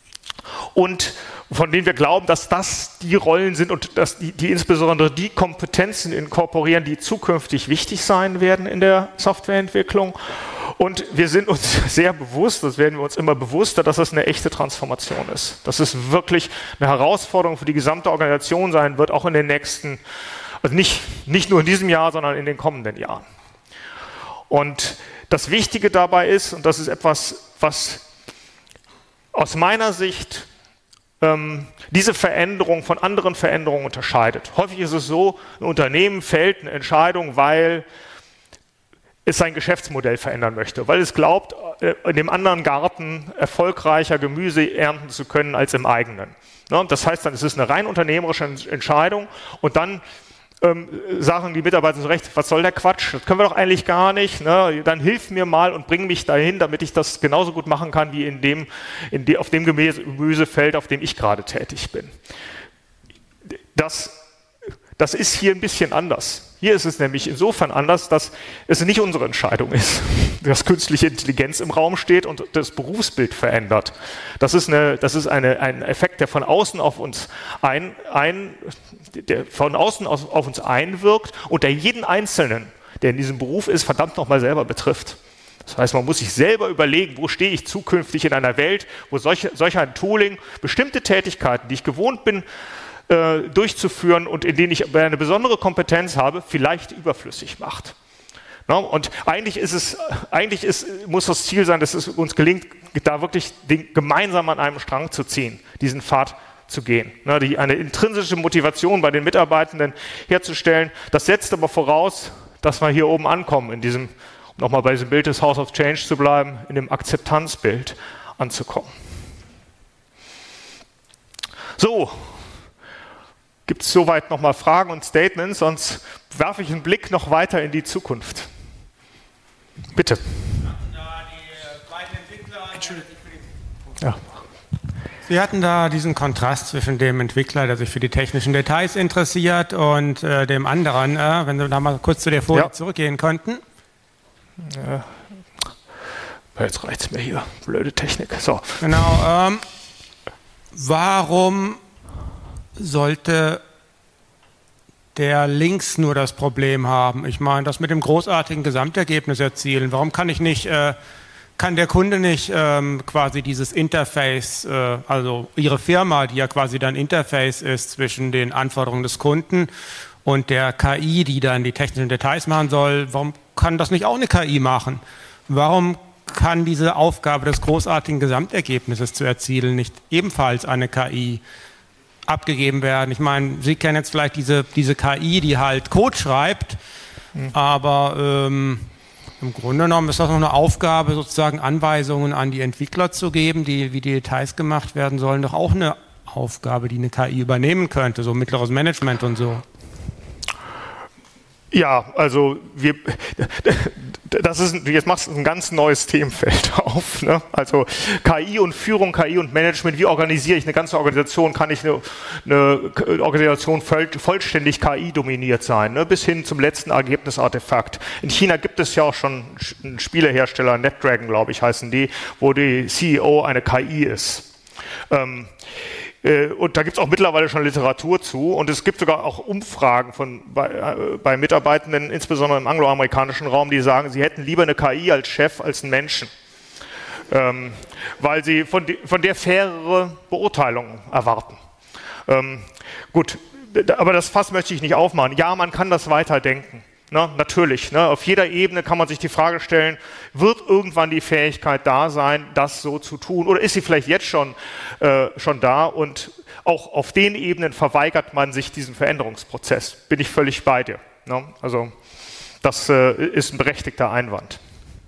S1: und von denen wir glauben, dass das die Rollen sind und dass die, die insbesondere die Kompetenzen inkorporieren, die zukünftig wichtig sein werden in der Softwareentwicklung. Und wir sind uns sehr bewusst, das werden wir uns immer bewusster, dass das eine echte Transformation ist. Dass es wirklich eine Herausforderung für die gesamte Organisation sein wird, auch in den nächsten, also nicht, nicht nur in diesem Jahr, sondern in den kommenden Jahren. Und das Wichtige dabei ist, und das ist etwas, was aus meiner Sicht ähm, diese Veränderung von anderen Veränderungen unterscheidet. Häufig ist es so, ein Unternehmen fällt eine Entscheidung, weil es sein Geschäftsmodell verändern möchte, weil es glaubt, in dem anderen Garten erfolgreicher Gemüse ernten zu können als im eigenen. Das heißt dann, es ist eine rein unternehmerische Entscheidung und dann ähm, sagen die Mitarbeiter zu Recht, was soll der Quatsch, das können wir doch eigentlich gar nicht, ne? Dann hilf mir mal und bring mich dahin, damit ich das genauso gut machen kann, wie in dem, in de, auf dem Gemüsefeld, auf dem ich gerade tätig bin. Das, das ist hier ein bisschen anders. Hier ist es nämlich insofern anders, dass es nicht unsere Entscheidung ist, dass künstliche Intelligenz im Raum steht und das Berufsbild verändert. Das ist, eine, das ist eine, ein Effekt, der von außen auf uns ein, ein, der von außen auf, auf uns einwirkt und der jeden Einzelnen, der in diesem Beruf ist, verdammt nochmal selber betrifft. Das heißt, man muss sich selber überlegen, wo stehe ich zukünftig in einer Welt, wo solche, solch ein Tooling bestimmte Tätigkeiten, die ich gewohnt bin, durchzuführen und in denen ich eine besondere Kompetenz habe, vielleicht überflüssig macht. No? Und eigentlich ist es, eigentlich ist, muss das Ziel sein, dass es uns gelingt, da wirklich den, gemeinsam an einem Strang zu ziehen, diesen Pfad zu gehen. No? Die, eine intrinsische Motivation bei den Mitarbeitenden herzustellen. Das setzt aber voraus, dass wir hier oben ankommen, in diesem, um nochmal bei diesem Bild des House of Change zu bleiben, in dem Akzeptanzbild anzukommen. So. Gibt es soweit nochmal Fragen und Statements? Sonst werfe ich einen Blick noch weiter in die Zukunft. Bitte. Ja.
S2: Sie hatten da diesen Kontrast zwischen dem Entwickler, der sich für die technischen Details interessiert, und äh, dem anderen, äh, wenn Sie da mal kurz zu der Folie ja. zurückgehen könnten.
S1: Ja. Jetzt reicht es mir hier. Blöde Technik. So.
S2: Genau. Ähm, warum sollte der links nur das Problem haben? Ich meine, das mit dem großartigen Gesamtergebnis erzielen. Warum kann ich nicht, äh, kann der Kunde nicht ähm, quasi dieses Interface, äh, also Ihre Firma, die ja quasi dann Interface ist zwischen den Anforderungen des Kunden und der K I, die dann die technischen Details machen soll, warum kann das nicht auch eine K I machen? Warum kann diese Aufgabe des großartigen Gesamtergebnisses zu erzielen nicht ebenfalls eine K I abgegeben werden? Ich meine, Sie kennen jetzt vielleicht diese, diese K I, die halt Code schreibt, mhm. aber ähm, im Grunde genommen ist das noch eine Aufgabe, sozusagen Anweisungen an die Entwickler zu geben, die, wie die Details gemacht werden sollen, doch auch eine Aufgabe, die eine K I übernehmen könnte, so mittleres Management und so.
S1: Ja, also wir, das ist, jetzt machst du ein ganz neues Themenfeld auf. Ne? Also K I und Führung, K I und Management, wie organisiere ich eine ganze Organisation? Kann ich eine, eine Organisation voll, vollständig K I dominiert sein, ne? Bis hin zum letzten Ergebnisartefakt. In China gibt es ja auch schon einen Spielehersteller, NetDragon, glaube ich, heißen die, wo die C E O eine K I ist. Ähm, Und da gibt es auch mittlerweile schon Literatur zu und es gibt sogar auch Umfragen von, bei, äh, bei Mitarbeitenden, insbesondere im angloamerikanischen Raum, die sagen, sie hätten lieber eine K I als Chef als einen Menschen, ähm, weil sie von, de, von der fairere Beurteilungen erwarten. Ähm, gut, aber das Fass möchte ich nicht aufmachen. Ja, man kann das weiterdenken. Na, natürlich, ne? Auf jeder Ebene kann man sich die Frage stellen, wird irgendwann die Fähigkeit da sein, das so zu tun? Oder ist sie vielleicht jetzt schon, äh, schon da? Und auch auf den Ebenen verweigert man sich diesen Veränderungsprozess. Bin ich völlig bei dir. Ne? Also das äh, ist ein berechtigter Einwand.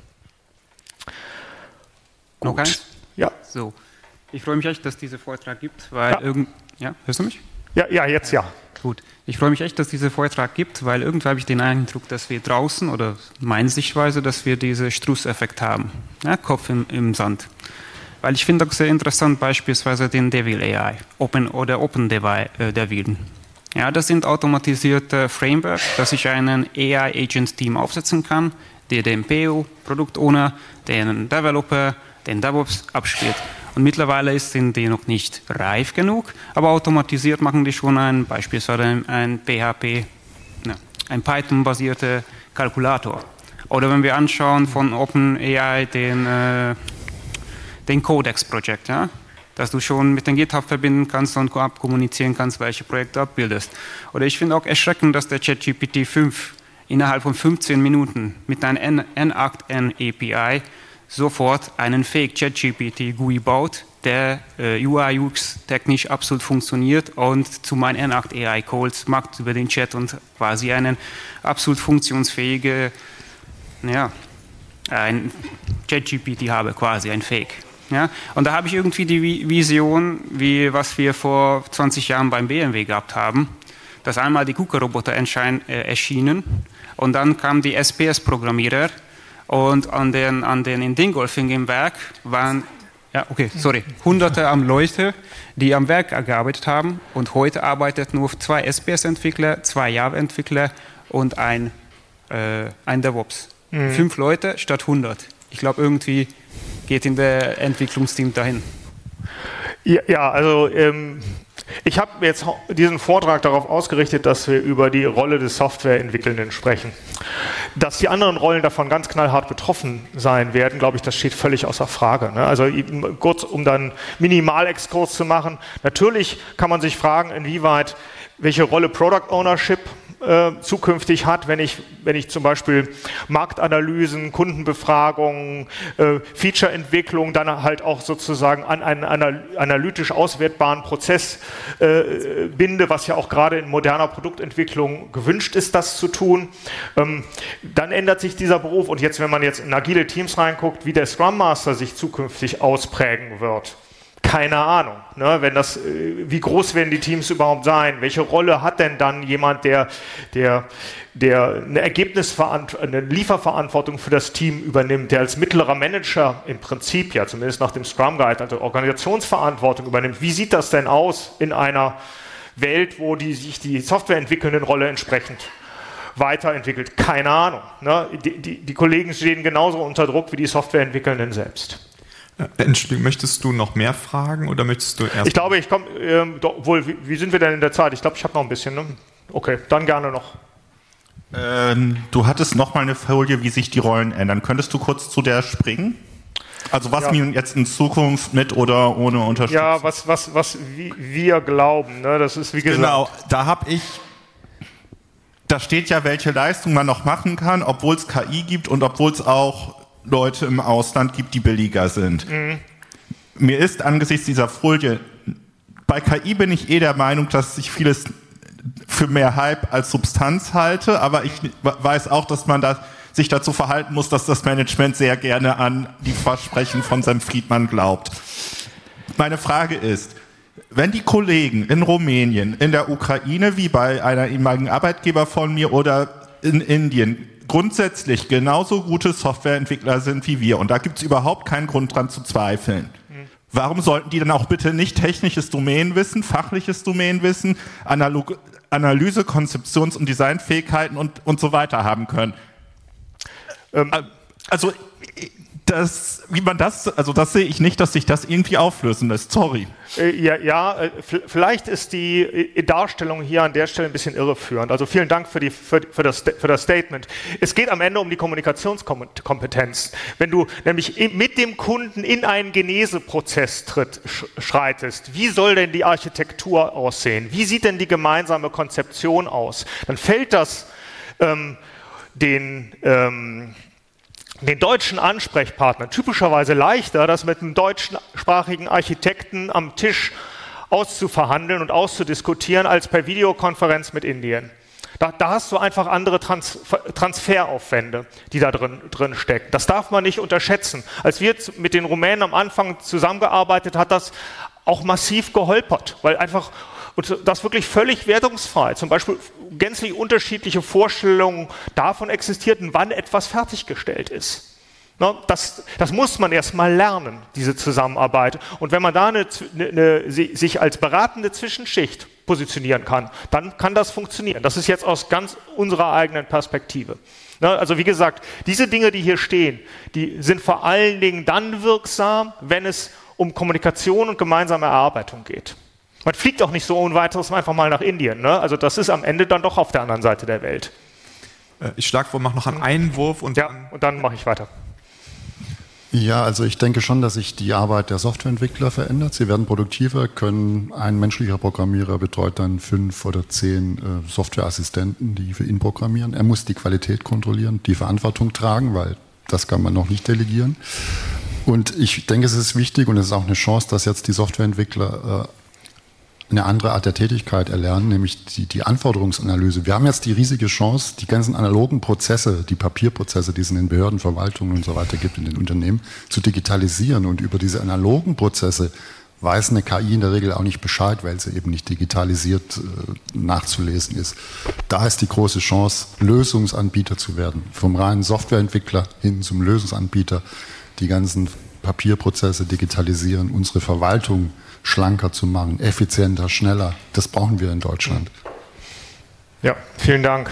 S3: Gut. Noch eins?
S1: Ja.
S3: So. Ich freue mich echt, dass es diesen Vortrag gibt, weil ja. irgend... Ja, hörst du mich?
S1: Ja, ja, jetzt ja.
S3: Gut. Ich freue mich echt, dass es diesen Vortrag gibt, weil irgendwie habe ich den Eindruck, dass wir draußen, oder meine Sichtweise, dass wir diesen Strusseffekt haben. Ja, Kopf im, im Sand. Weil ich finde auch sehr interessant beispielsweise den Devil A I Open oder Open Devil. Ja, das sind automatisierte Frameworks, dass ich einen A I-Agent-Team aufsetzen kann, der den P O, Product Owner, den Developer, den DevOps abspielt. Und mittlerweile sind die noch nicht reif genug, aber automatisiert machen die schon ein, beispielsweise ein, ein P H P, ne, ein Python-basierter Kalkulator. Oder wenn wir anschauen von OpenAI den, äh, den Codex-Projekt, ja? Dass du schon mit dem GitHub verbinden kannst und kommunizieren kannst, welche Projekte du abbildest. Oder ich finde auch erschreckend, dass der ChatGPT fünf innerhalb von fünfzehn Minuten mit einer N acht N A P I sofort einen Fake ChatGPT G U I baut, der äh, U I U X technisch absolut funktioniert und zu meinen N acht A I Calls macht über den Chat und quasi einen absolut funktionsfähige, ja, ein ChatGPT habe quasi, ein Fake. Ja? Und da habe ich irgendwie die Vision, wie was wir vor zwanzig Jahren beim B M W gehabt haben, dass einmal die KUKA-Roboter äh, erschienen und dann kamen die S P S-Programmierer und an den, an den in Dingolfing im Werk waren, ja, okay, sorry, hunderte an Leute, die am Werk gearbeitet haben und heute arbeitet nur zwei S P S-Entwickler, zwei Java-Entwickler und ein, äh, ein DevOps. Mhm. Fünf Leute statt hundert. Ich glaube, irgendwie geht in der Entwicklungsteam dahin.
S1: Ja, ja also ähm, ich habe jetzt diesen Vortrag darauf ausgerichtet, dass wir über die Rolle des Softwareentwickelnden sprechen. Dass die anderen Rollen davon ganz knallhart betroffen sein werden, glaube ich, das steht völlig außer Frage. Ne? Also kurz, um dann Minimalexkurs zu machen, natürlich kann man sich fragen, inwieweit welche Rolle Product Ownership äh, zukünftig hat, wenn ich, wenn ich zum Beispiel Marktanalysen, Kundenbefragungen, äh, Featureentwicklung dann halt auch sozusagen an einen analytisch auswertbaren Prozess äh, binde, was ja auch gerade in moderner Produktentwicklung gewünscht ist, das zu tun. Ähm, dann ändert sich dieser Beruf und jetzt, wenn man jetzt in agile Teams reinguckt, wie der Scrum Master sich zukünftig ausprägen wird. Keine Ahnung, ne? Wenn das, wie groß werden die Teams überhaupt sein? Welche Rolle hat denn dann jemand, der, der, der eine Ergebnisverantwortung, eine Lieferverantwortung für das Team übernimmt, der als mittlerer Manager im Prinzip, ja zumindest nach dem Scrum Guide, also Organisationsverantwortung übernimmt? Wie sieht das denn aus in einer Welt, wo die, sich die softwareentwickelnden Rolle entsprechend weiterentwickelt? Keine Ahnung. Ne? Die, die, die Kollegen stehen genauso unter Druck wie die Softwareentwickelnden selbst.
S4: Entschuldigung, möchtest du noch mehr fragen oder möchtest du erst?
S1: Ich glaube, ich komme, ähm, wohl, wie, wie sind wir denn in der Zeit? Ich glaube, ich habe noch ein bisschen, ne? Okay, dann gerne noch.
S5: Ähm, du hattest noch mal eine Folie, wie sich die Rollen ändern. Könntest du kurz zu der springen? Also was ja. wir jetzt in Zukunft mit oder ohne Unterstützung?
S1: Ja, was, was, was wie, wir glauben, ne? Das ist wie gesagt.
S5: Genau, da habe ich, da steht ja, welche Leistung man noch machen kann, obwohl es K I gibt und obwohl es auch Leute im Ausland gibt, die billiger sind. Mhm. Mir ist angesichts dieser Folie, bei K I bin ich eh der Meinung, dass ich vieles für mehr Hype als Substanz halte, aber ich weiß auch, dass man da, sich dazu verhalten muss, dass das Management sehr gerne an die Versprechen von Sam Friedman glaubt. Meine Frage ist, wenn die Kollegen in Rumänien, in der Ukraine, wie bei einer ehemaligen Arbeitgeber von mir oder in Indien, grundsätzlich genauso gute Softwareentwickler sind wie wir. Und da gibt es überhaupt keinen Grund dran zu zweifeln. Mhm. Warum sollten die dann auch bitte nicht technisches Domänenwissen, fachliches Domänenwissen, Analog- Analyse, Konzeptions- und Designfähigkeiten und, und so weiter haben können? Ähm, also, das, wie man das, also das sehe ich nicht, dass sich das irgendwie auflösen lässt. Sorry.
S1: Ja, ja, vielleicht ist die Darstellung hier an der Stelle ein bisschen irreführend. Also vielen Dank für, die, für, für, das, für das Statement. Es geht am Ende um die Kommunikationskompetenz. Wenn du nämlich mit dem Kunden in einen Geneseprozess tritt, schreitest, wie soll denn die Architektur aussehen? Wie sieht denn die gemeinsame Konzeption aus? Dann fällt das ähm, den... Ähm, den deutschen Ansprechpartner typischerweise leichter, das mit einem deutschsprachigen Architekten am Tisch auszuverhandeln und auszudiskutieren, als per Videokonferenz mit Indien. Da, da hast du einfach andere Trans- Transferaufwände, die da drin, drin stecken. Das darf man nicht unterschätzen. Als wir mit den Rumänen am Anfang zusammengearbeitet, hat das auch massiv geholpert, weil einfach und das wirklich völlig wertungsfrei, zum Beispiel gänzlich unterschiedliche Vorstellungen davon existierten, wann etwas fertiggestellt ist. Na, das, das muss man erst mal lernen, diese Zusammenarbeit. Und wenn man da eine, eine, sich als beratende Zwischenschicht positionieren kann, dann kann das funktionieren. Das ist jetzt aus ganz unserer eigenen Perspektive. Na, also wie gesagt, diese Dinge, die hier stehen, die sind vor allen Dingen dann wirksam, wenn es um Kommunikation und gemeinsame Erarbeitung geht. Man fliegt auch nicht so ohne weiteres einfach mal nach Indien. Ne? Also das ist am Ende dann doch auf der anderen Seite der Welt.
S4: Ich schlage vor, mach noch einen Einwurf und
S1: ja,
S4: dann...
S1: und dann mache ich weiter.
S6: Ja, also ich denke schon, dass sich die Arbeit der Softwareentwickler verändert. Sie werden produktiver, können ein menschlicher Programmierer betreut dann fünf oder zehn äh, Softwareassistenten, die für ihn programmieren. Er muss die Qualität kontrollieren, die Verantwortung tragen, weil das kann man noch nicht delegieren. Und ich denke, es ist wichtig und es ist auch eine Chance, dass jetzt die Softwareentwickler äh, eine andere Art der Tätigkeit erlernen, nämlich die, die Anforderungsanalyse. Wir haben jetzt die riesige Chance, die ganzen analogen Prozesse, die Papierprozesse, die es in den Behörden, Verwaltungen und so weiter gibt, in den Unternehmen, zu digitalisieren. Und über diese analogen Prozesse weiß eine K I in der Regel auch nicht Bescheid, weil sie eben nicht digitalisiert äh, nachzulesen ist. Da ist die große Chance, Lösungsanbieter zu werden. Vom reinen Softwareentwickler hin zum Lösungsanbieter, die ganzen Papierprozesse digitalisieren, unsere Verwaltung schlanker zu machen, effizienter, schneller. Das brauchen wir in Deutschland.
S1: Ja, vielen Dank.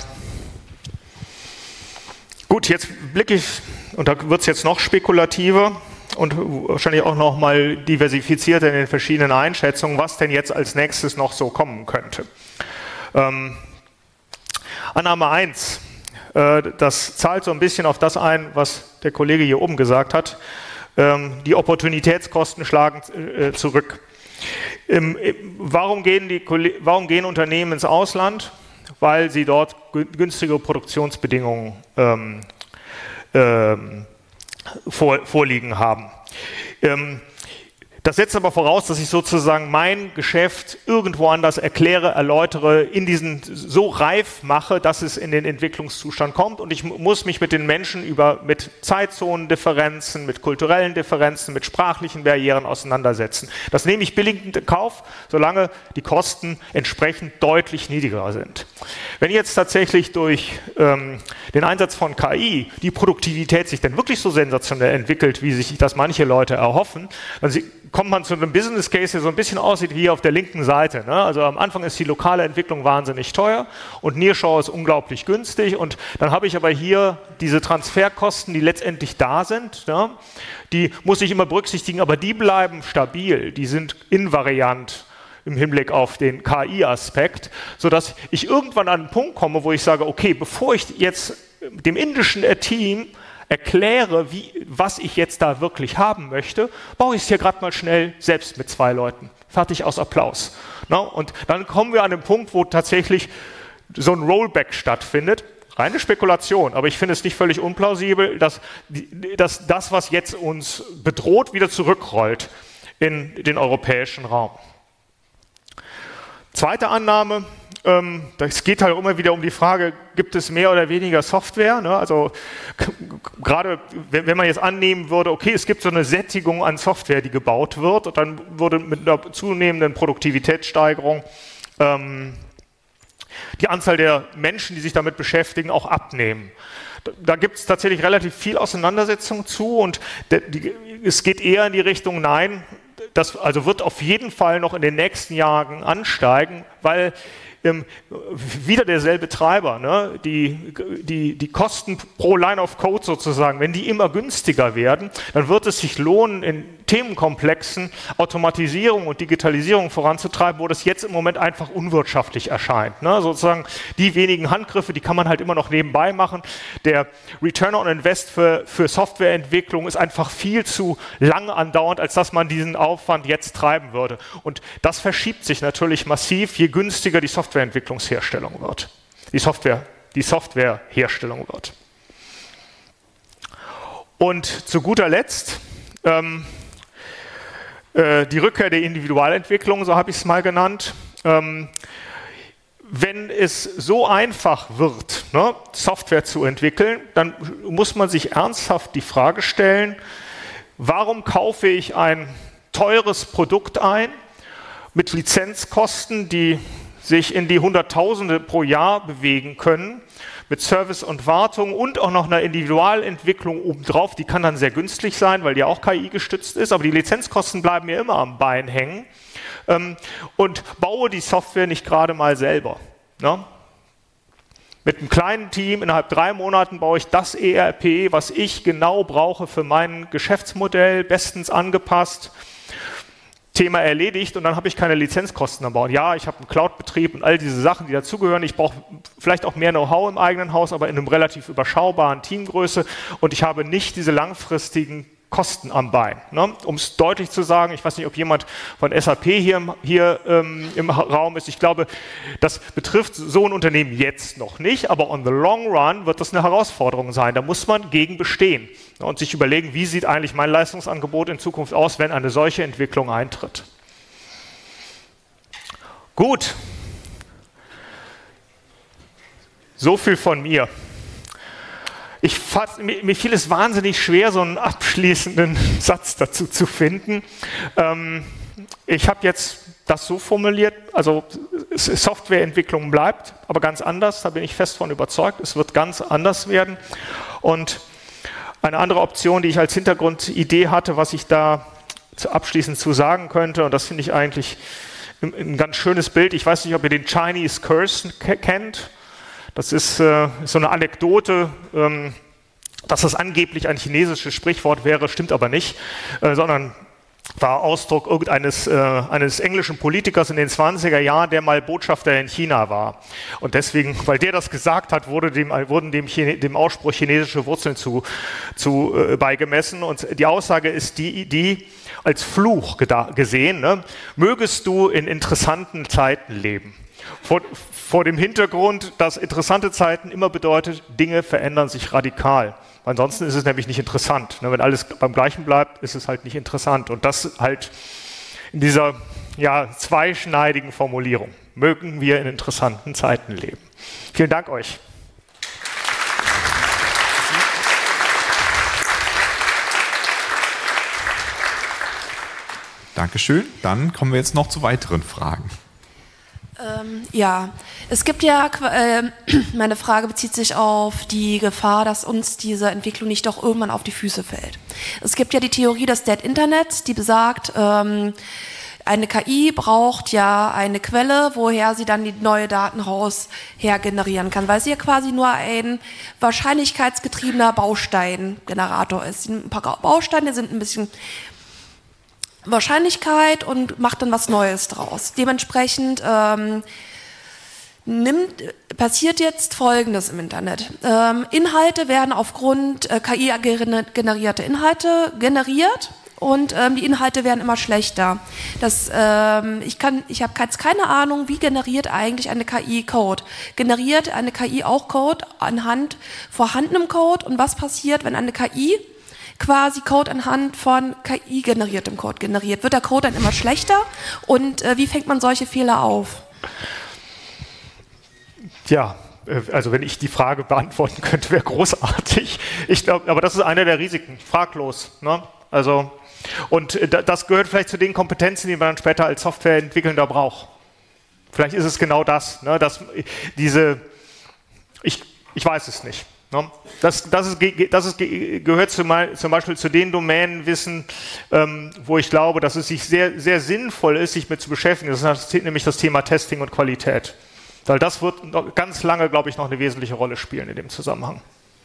S1: Gut, jetzt blicke ich, und da wird es jetzt noch spekulativer und wahrscheinlich auch noch mal diversifizierter in den verschiedenen Einschätzungen, was denn jetzt als nächstes noch so kommen könnte. Ähm, Annahme eins, äh, das zahlt so ein bisschen auf das ein, was der Kollege hier oben gesagt hat. Ähm, die Opportunitätskosten schlagen äh, zurück. Ähm, warum, gehen die, warum gehen Unternehmen ins Ausland? Weil sie dort günstige Produktionsbedingungen ähm, ähm, vor, vorliegen haben. Ähm, das setzt aber voraus, dass ich sozusagen mein Geschäft irgendwo anders erkläre, erläutere, in diesen so reif mache, dass es in den Entwicklungszustand kommt und ich muss mich mit den Menschen über mit Zeitzonendifferenzen, mit kulturellen Differenzen, mit sprachlichen Barrieren auseinandersetzen. Das nehme ich billigend in Kauf, solange die Kosten entsprechend deutlich niedriger sind. Wenn jetzt tatsächlich durch ähm, den Einsatz von K I die Produktivität sich dann wirklich so sensationell entwickelt, wie sich das manche Leute erhoffen, dann sie, kommt man zu einem Business Case, der so ein bisschen aussieht wie hier auf der linken Seite. Ne? Also am Anfang ist die lokale Entwicklung wahnsinnig teuer und Nearshore ist unglaublich günstig und dann habe ich aber hier diese Transferkosten, die letztendlich da sind, ne? Die muss ich immer berücksichtigen, aber die bleiben stabil, die sind invariant im Hinblick auf den K I-Aspekt, sodass ich irgendwann an einen Punkt komme, wo ich sage, okay, bevor ich jetzt dem indischen Team erkläre, wie, was ich jetzt da wirklich haben möchte, baue ich es hier gerade mal schnell selbst mit zwei Leuten. Fertig, aus Applaus. Na, und dann kommen wir an den Punkt, wo tatsächlich so ein Rollback stattfindet. Reine Spekulation, aber ich finde es nicht völlig unplausibel, dass, dass das, was jetzt uns bedroht, wieder zurückrollt in den europäischen Raum. Zweite Annahme, ähm, es geht halt immer wieder um die Frage, gibt es mehr oder weniger Software? Ne? Also gerade wenn, wenn man jetzt annehmen würde, okay, es gibt so eine Sättigung an Software, die gebaut wird, dann würde mit einer zunehmenden Produktivitätssteigerung ähm, die Anzahl der Menschen, die sich damit beschäftigen, auch abnehmen. Da, da gibt es tatsächlich relativ viel Auseinandersetzung zu und de, die, es geht eher in die Richtung, nein, das also wird auf jeden Fall noch in den nächsten Jahren ansteigen, weil ähm, wieder derselbe Treiber, ne? die, die, die Kosten pro Line of Code sozusagen, wenn die immer günstiger werden, dann wird es sich lohnen, in Themenkomplexen Automatisierung und Digitalisierung voranzutreiben, wo das jetzt im Moment einfach unwirtschaftlich erscheint. Ne? Sozusagen die wenigen Handgriffe, die kann man halt immer noch nebenbei machen. Der Return on Invest für, für Softwareentwicklung ist einfach viel zu lang andauernd, als dass man diesen Aufwand jetzt treiben würde. Und das verschiebt sich natürlich massiv, je günstiger die Softwareentwicklungsherstellung wird. Die Software, die Softwareherstellung wird. Und zu guter Letzt ähm, die Rückkehr der Individualentwicklung, so habe ich es mal genannt. Ähm, wenn es so einfach wird, ne, Software zu entwickeln, dann muss man sich ernsthaft die Frage stellen, warum kaufe ich ein teures Produkt ein mit Lizenzkosten, die sich in die Hunderttausende pro Jahr bewegen können, mit Service und Wartung und auch noch einer Individualentwicklung obendrauf, die kann dann sehr günstig sein, weil die auch K I gestützt ist, aber die Lizenzkosten bleiben mir immer am Bein hängen ähm, und baue die Software nicht gerade mal selber. Ne? Mit einem kleinen Team, innerhalb drei Monaten baue ich das E R P, was ich genau brauche für mein Geschäftsmodell, bestens angepasst. Thema erledigt und dann habe ich keine Lizenzkosten am Bauen. Ja, ich habe einen Cloud-Betrieb und all diese Sachen, die dazugehören. Ich brauche vielleicht auch mehr Know-how im eigenen Haus, aber in einem relativ überschaubaren Teamgröße und ich habe nicht diese langfristigen Kosten am Bein. Ne? Um es deutlich zu sagen, ich weiß nicht, ob jemand von S A P hier, hier ähm, im Raum ist. Ich glaube, das betrifft so ein Unternehmen jetzt noch nicht, aber on the long run wird das eine Herausforderung sein. Da muss man gegen bestehen und sich überlegen, wie sieht eigentlich mein Leistungsangebot in Zukunft aus, wenn eine solche Entwicklung eintritt. Gut. So viel von mir. Ich fass, mir, mir fiel es wahnsinnig schwer, so einen abschließenden Satz dazu zu finden. Ähm, ich habe jetzt das so formuliert, also Softwareentwicklung bleibt, aber ganz anders, da bin ich fest von überzeugt, es wird ganz anders werden. Und eine andere Option, die ich als Hintergrundidee hatte, was ich da abschließend zu sagen könnte, und das finde ich eigentlich ein, ein ganz schönes Bild, ich weiß nicht, ob ihr den Chinese Curse kennt. Das ist äh, so eine Anekdote, ähm, dass das angeblich ein chinesisches Sprichwort wäre, stimmt aber nicht, äh, sondern war Ausdruck irgendeines äh, eines englischen Politikers in den zwanziger Jahren, der mal Botschafter in China war. Und deswegen, weil der das gesagt hat, wurde dem, wurden dem, Chine, dem Ausspruch chinesische Wurzeln zu, zu äh, beigemessen. Und die Aussage ist die, die als Fluch gesehen, ne? Mögest du in interessanten Zeiten leben. Vor, vor dem Hintergrund, dass interessante Zeiten immer bedeutet, Dinge verändern sich radikal. Ansonsten ist es nämlich nicht interessant. Wenn alles beim Gleichen bleibt, ist es halt nicht interessant. Und das halt in dieser ja, zweischneidigen Formulierung. Mögen wir in interessanten Zeiten leben. Vielen Dank euch.
S4: Dankeschön. Dann kommen wir jetzt noch zu weiteren Fragen.
S7: Ähm, ja, es gibt ja, äh, meine Frage bezieht sich auf die Gefahr, dass uns diese Entwicklung nicht doch irgendwann auf die Füße fällt. Es gibt ja die Theorie des Dead Internets, die besagt, ähm, eine K I braucht ja eine Quelle, woher sie dann die neue Daten raus her generieren kann, weil sie ja quasi nur ein wahrscheinlichkeitsgetriebener Bausteingenerator ist. Ein paar Bausteine sind ein bisschen Wahrscheinlichkeit und macht dann was Neues draus. Dementsprechend ähm, nimmt, passiert jetzt Folgendes im Internet. Ähm, Inhalte werden aufgrund äh, K I-generierter Inhalte generiert und ähm, die Inhalte werden immer schlechter. Das, ähm, ich kann, ich habe jetzt keine Ahnung, wie generiert eigentlich eine K I Code. Generiert eine K I auch Code anhand vorhandenem Code und was passiert, wenn eine K I quasi Code anhand von K I-generiertem Code generiert? Wird der Code dann immer schlechter? Und äh, wie fängt man solche Fehler auf?
S1: Ja, also wenn ich die Frage beantworten könnte, wäre großartig. Ich glaube, aber das ist eine der Risiken, fraglos. Ne? Also, und das gehört vielleicht zu den Kompetenzen, die man dann später als Softwareentwickelnder braucht. Vielleicht ist es genau das, ne? Dass diese, ich, ich weiß es nicht. Das, das, ist, das ist, gehört zum Beispiel zu den Domänenwissen, ähm, wo ich glaube, dass es sich sehr, sehr sinnvoll ist, sich mit zu beschäftigen. Das ist nämlich das Thema Testing und Qualität. Weil das wird noch ganz lange, glaube ich, noch eine wesentliche Rolle spielen in dem Zusammenhang.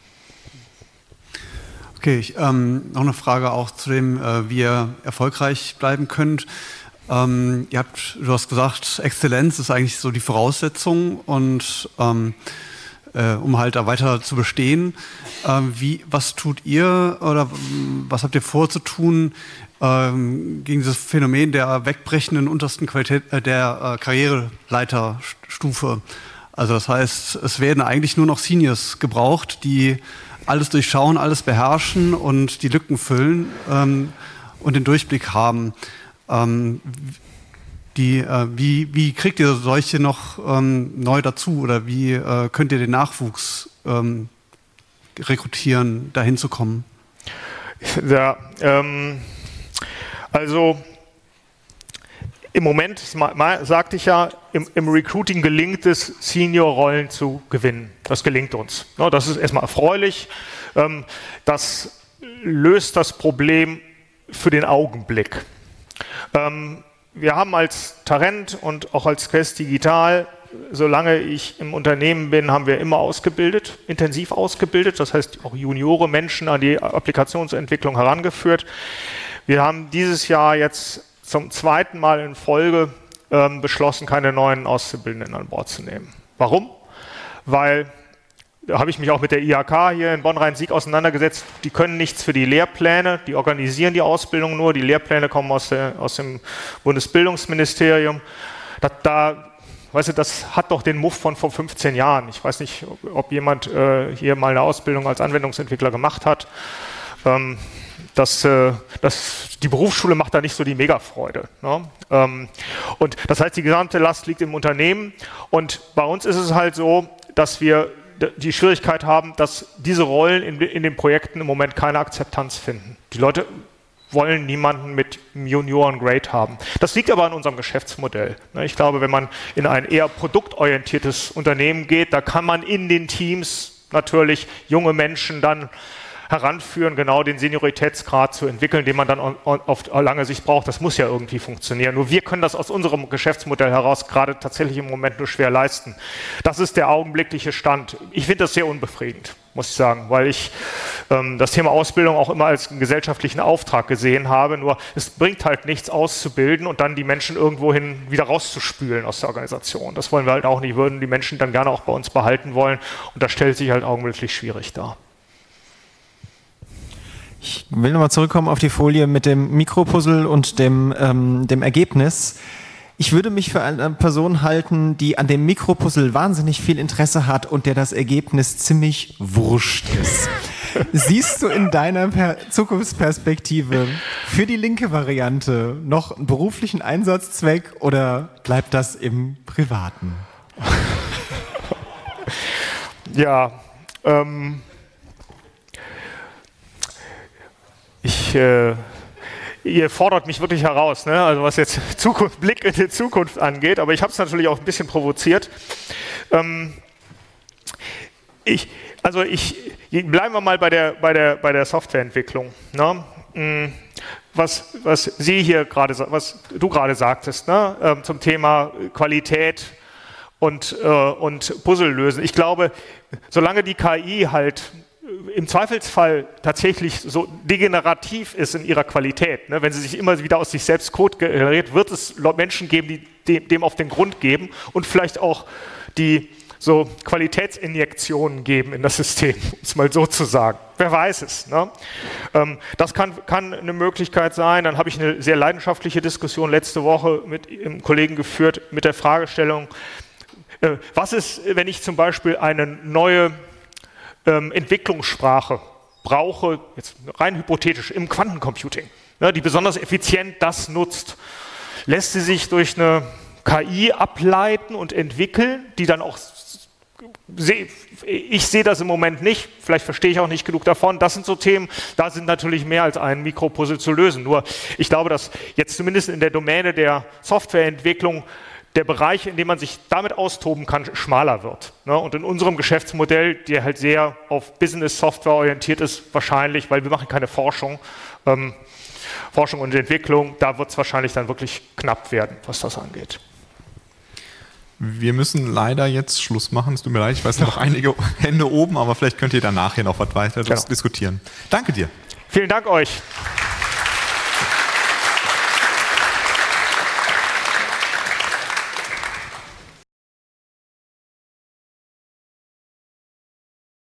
S8: Okay, ich, ähm, noch eine Frage auch zu dem, äh, wie ihr erfolgreich bleiben könnt. Ähm, ihr habt, du hast gesagt, Exzellenz ist eigentlich so die Voraussetzung und ähm, Äh, um halt da weiter zu bestehen. Ähm, wie, was tut ihr oder was habt ihr vor zu tun ähm, gegen dieses Phänomen der wegbrechenden untersten Qualität äh, der äh, Karriereleiterstufe? Also das heißt, es werden eigentlich nur noch Seniors gebraucht, die alles durchschauen, alles beherrschen und die Lücken füllen ähm, und den Durchblick haben. Ähm, Die, äh, wie, wie kriegt ihr solche noch ähm, neu dazu oder wie äh, könnt ihr den Nachwuchs ähm, rekrutieren, dahin zu kommen?
S1: Ja, ähm, also im Moment, sagte ich ja, im, im Recruiting gelingt es, Senior-Rollen zu gewinnen. Das gelingt uns. Ja, das ist erstmal erfreulich. Ähm, das löst das Problem für den Augenblick. Ähm, Wir haben als Tarent und auch als Quest Digital, solange ich im Unternehmen bin, haben wir immer ausgebildet, intensiv ausgebildet, das heißt auch Juniore Menschen an die Applikationsentwicklung herangeführt. Wir haben dieses Jahr jetzt zum zweiten Mal in Folge ähm, beschlossen, keine neuen Auszubildenden an Bord zu nehmen. Warum? Weil, da habe ich mich auch mit der I H K hier in Bonn-Rhein-Sieg auseinandergesetzt, die können nichts für die Lehrpläne, die organisieren die Ausbildung nur, die Lehrpläne kommen aus, der, aus dem Bundesbildungsministerium. Da, da, weißt du, das hat doch den Muff von vor fünfzehn Jahren. Ich weiß nicht, ob, ob jemand äh, hier mal eine Ausbildung als Anwendungsentwickler gemacht hat. Ähm, Das, äh, das, die Berufsschule macht da nicht so die Megafreude. Ne? Ähm, und das heißt, die gesamte Last liegt im Unternehmen. Und bei uns ist es halt so, dass wir die Schwierigkeit haben, dass diese Rollen in, in den Projekten im Moment keine Akzeptanz finden. Die Leute wollen niemanden mit Junioren-Grade haben. Das liegt aber an unserem Geschäftsmodell. Ich glaube, wenn man in ein eher produktorientiertes Unternehmen geht, da kann man in den Teams natürlich junge Menschen dann heranführen, genau den Senioritätsgrad zu entwickeln, den man dann auf lange Sicht braucht. Das muss ja irgendwie funktionieren. Nur wir können das aus unserem Geschäftsmodell heraus gerade tatsächlich im Moment nur schwer leisten. Das ist der augenblickliche Stand. Ich finde das sehr unbefriedigend, muss ich sagen, weil ich ähm, das Thema Ausbildung auch immer als einen gesellschaftlichen Auftrag gesehen habe. Nur es bringt halt nichts auszubilden und dann die Menschen irgendwohin wieder rauszuspülen aus der Organisation. Das wollen wir halt auch nicht, würden die Menschen dann gerne auch bei uns behalten wollen. Und das stellt sich halt augenblicklich schwierig dar.
S9: Ich will nochmal zurückkommen auf die Folie mit dem Mikropuzzle und dem, ähm, dem Ergebnis. Ich würde mich für eine Person halten, die an dem Mikropuzzle wahnsinnig viel Interesse hat und der das Ergebnis ziemlich wurscht ist. Siehst du in deiner per- Zukunftsperspektive für die linke Variante noch einen beruflichen Einsatzzweck oder bleibt das im Privaten?
S1: Ja, ähm... Ich, äh, ihr fordert mich wirklich heraus, ne? Also was jetzt Zukunft, Blick in die Zukunft angeht, aber ich habe es natürlich auch ein bisschen provoziert. Ähm, ich, also ich, bleiben wir mal bei der, bei der, bei der Softwareentwicklung. Ne? Was, was Sie hier gerade, was du gerade sagtest, ne? ähm, zum Thema Qualität und, äh, und Puzzle lösen. Ich glaube, solange die K I halt im Zweifelsfall tatsächlich so degenerativ ist in ihrer Qualität, ne? Wenn sie sich immer wieder aus sich selbst Code generiert, wird es Menschen geben, die dem, dem auf den Grund geben und vielleicht auch die so Qualitätsinjektionen geben in das System, um es mal so zu sagen. Wer weiß es. Ne? Ähm, das kann, kann eine Möglichkeit sein. Dann habe ich eine sehr leidenschaftliche Diskussion letzte Woche mit einem Kollegen geführt mit der Fragestellung, äh, was ist, wenn ich zum Beispiel eine neue Ähm, Entwicklungssprache brauche, jetzt rein hypothetisch, im Quantencomputing, ne, die besonders effizient das nutzt. Lässt sie sich durch eine K I ableiten und entwickeln, die dann auch, ich sehe das im Moment nicht, vielleicht verstehe ich auch nicht genug davon, das sind so Themen, da sind natürlich mehr als ein Mikropuzzle zu lösen. Nur ich glaube, dass jetzt zumindest in der Domäne der Softwareentwicklung der Bereich, in dem man sich damit austoben kann, schmaler wird. Ne? Und in unserem Geschäftsmodell, der halt sehr auf Business-Software orientiert ist, wahrscheinlich, weil wir machen keine Forschung, ähm, Forschung und Entwicklung, da wird es wahrscheinlich dann wirklich knapp werden, was das angeht.
S4: Wir müssen leider jetzt Schluss machen. Es tut mir leid, ich weiß noch einige Hände oben, aber vielleicht könnt ihr danach hier noch was weiter genau. diskutieren. Danke dir.
S1: Vielen Dank euch.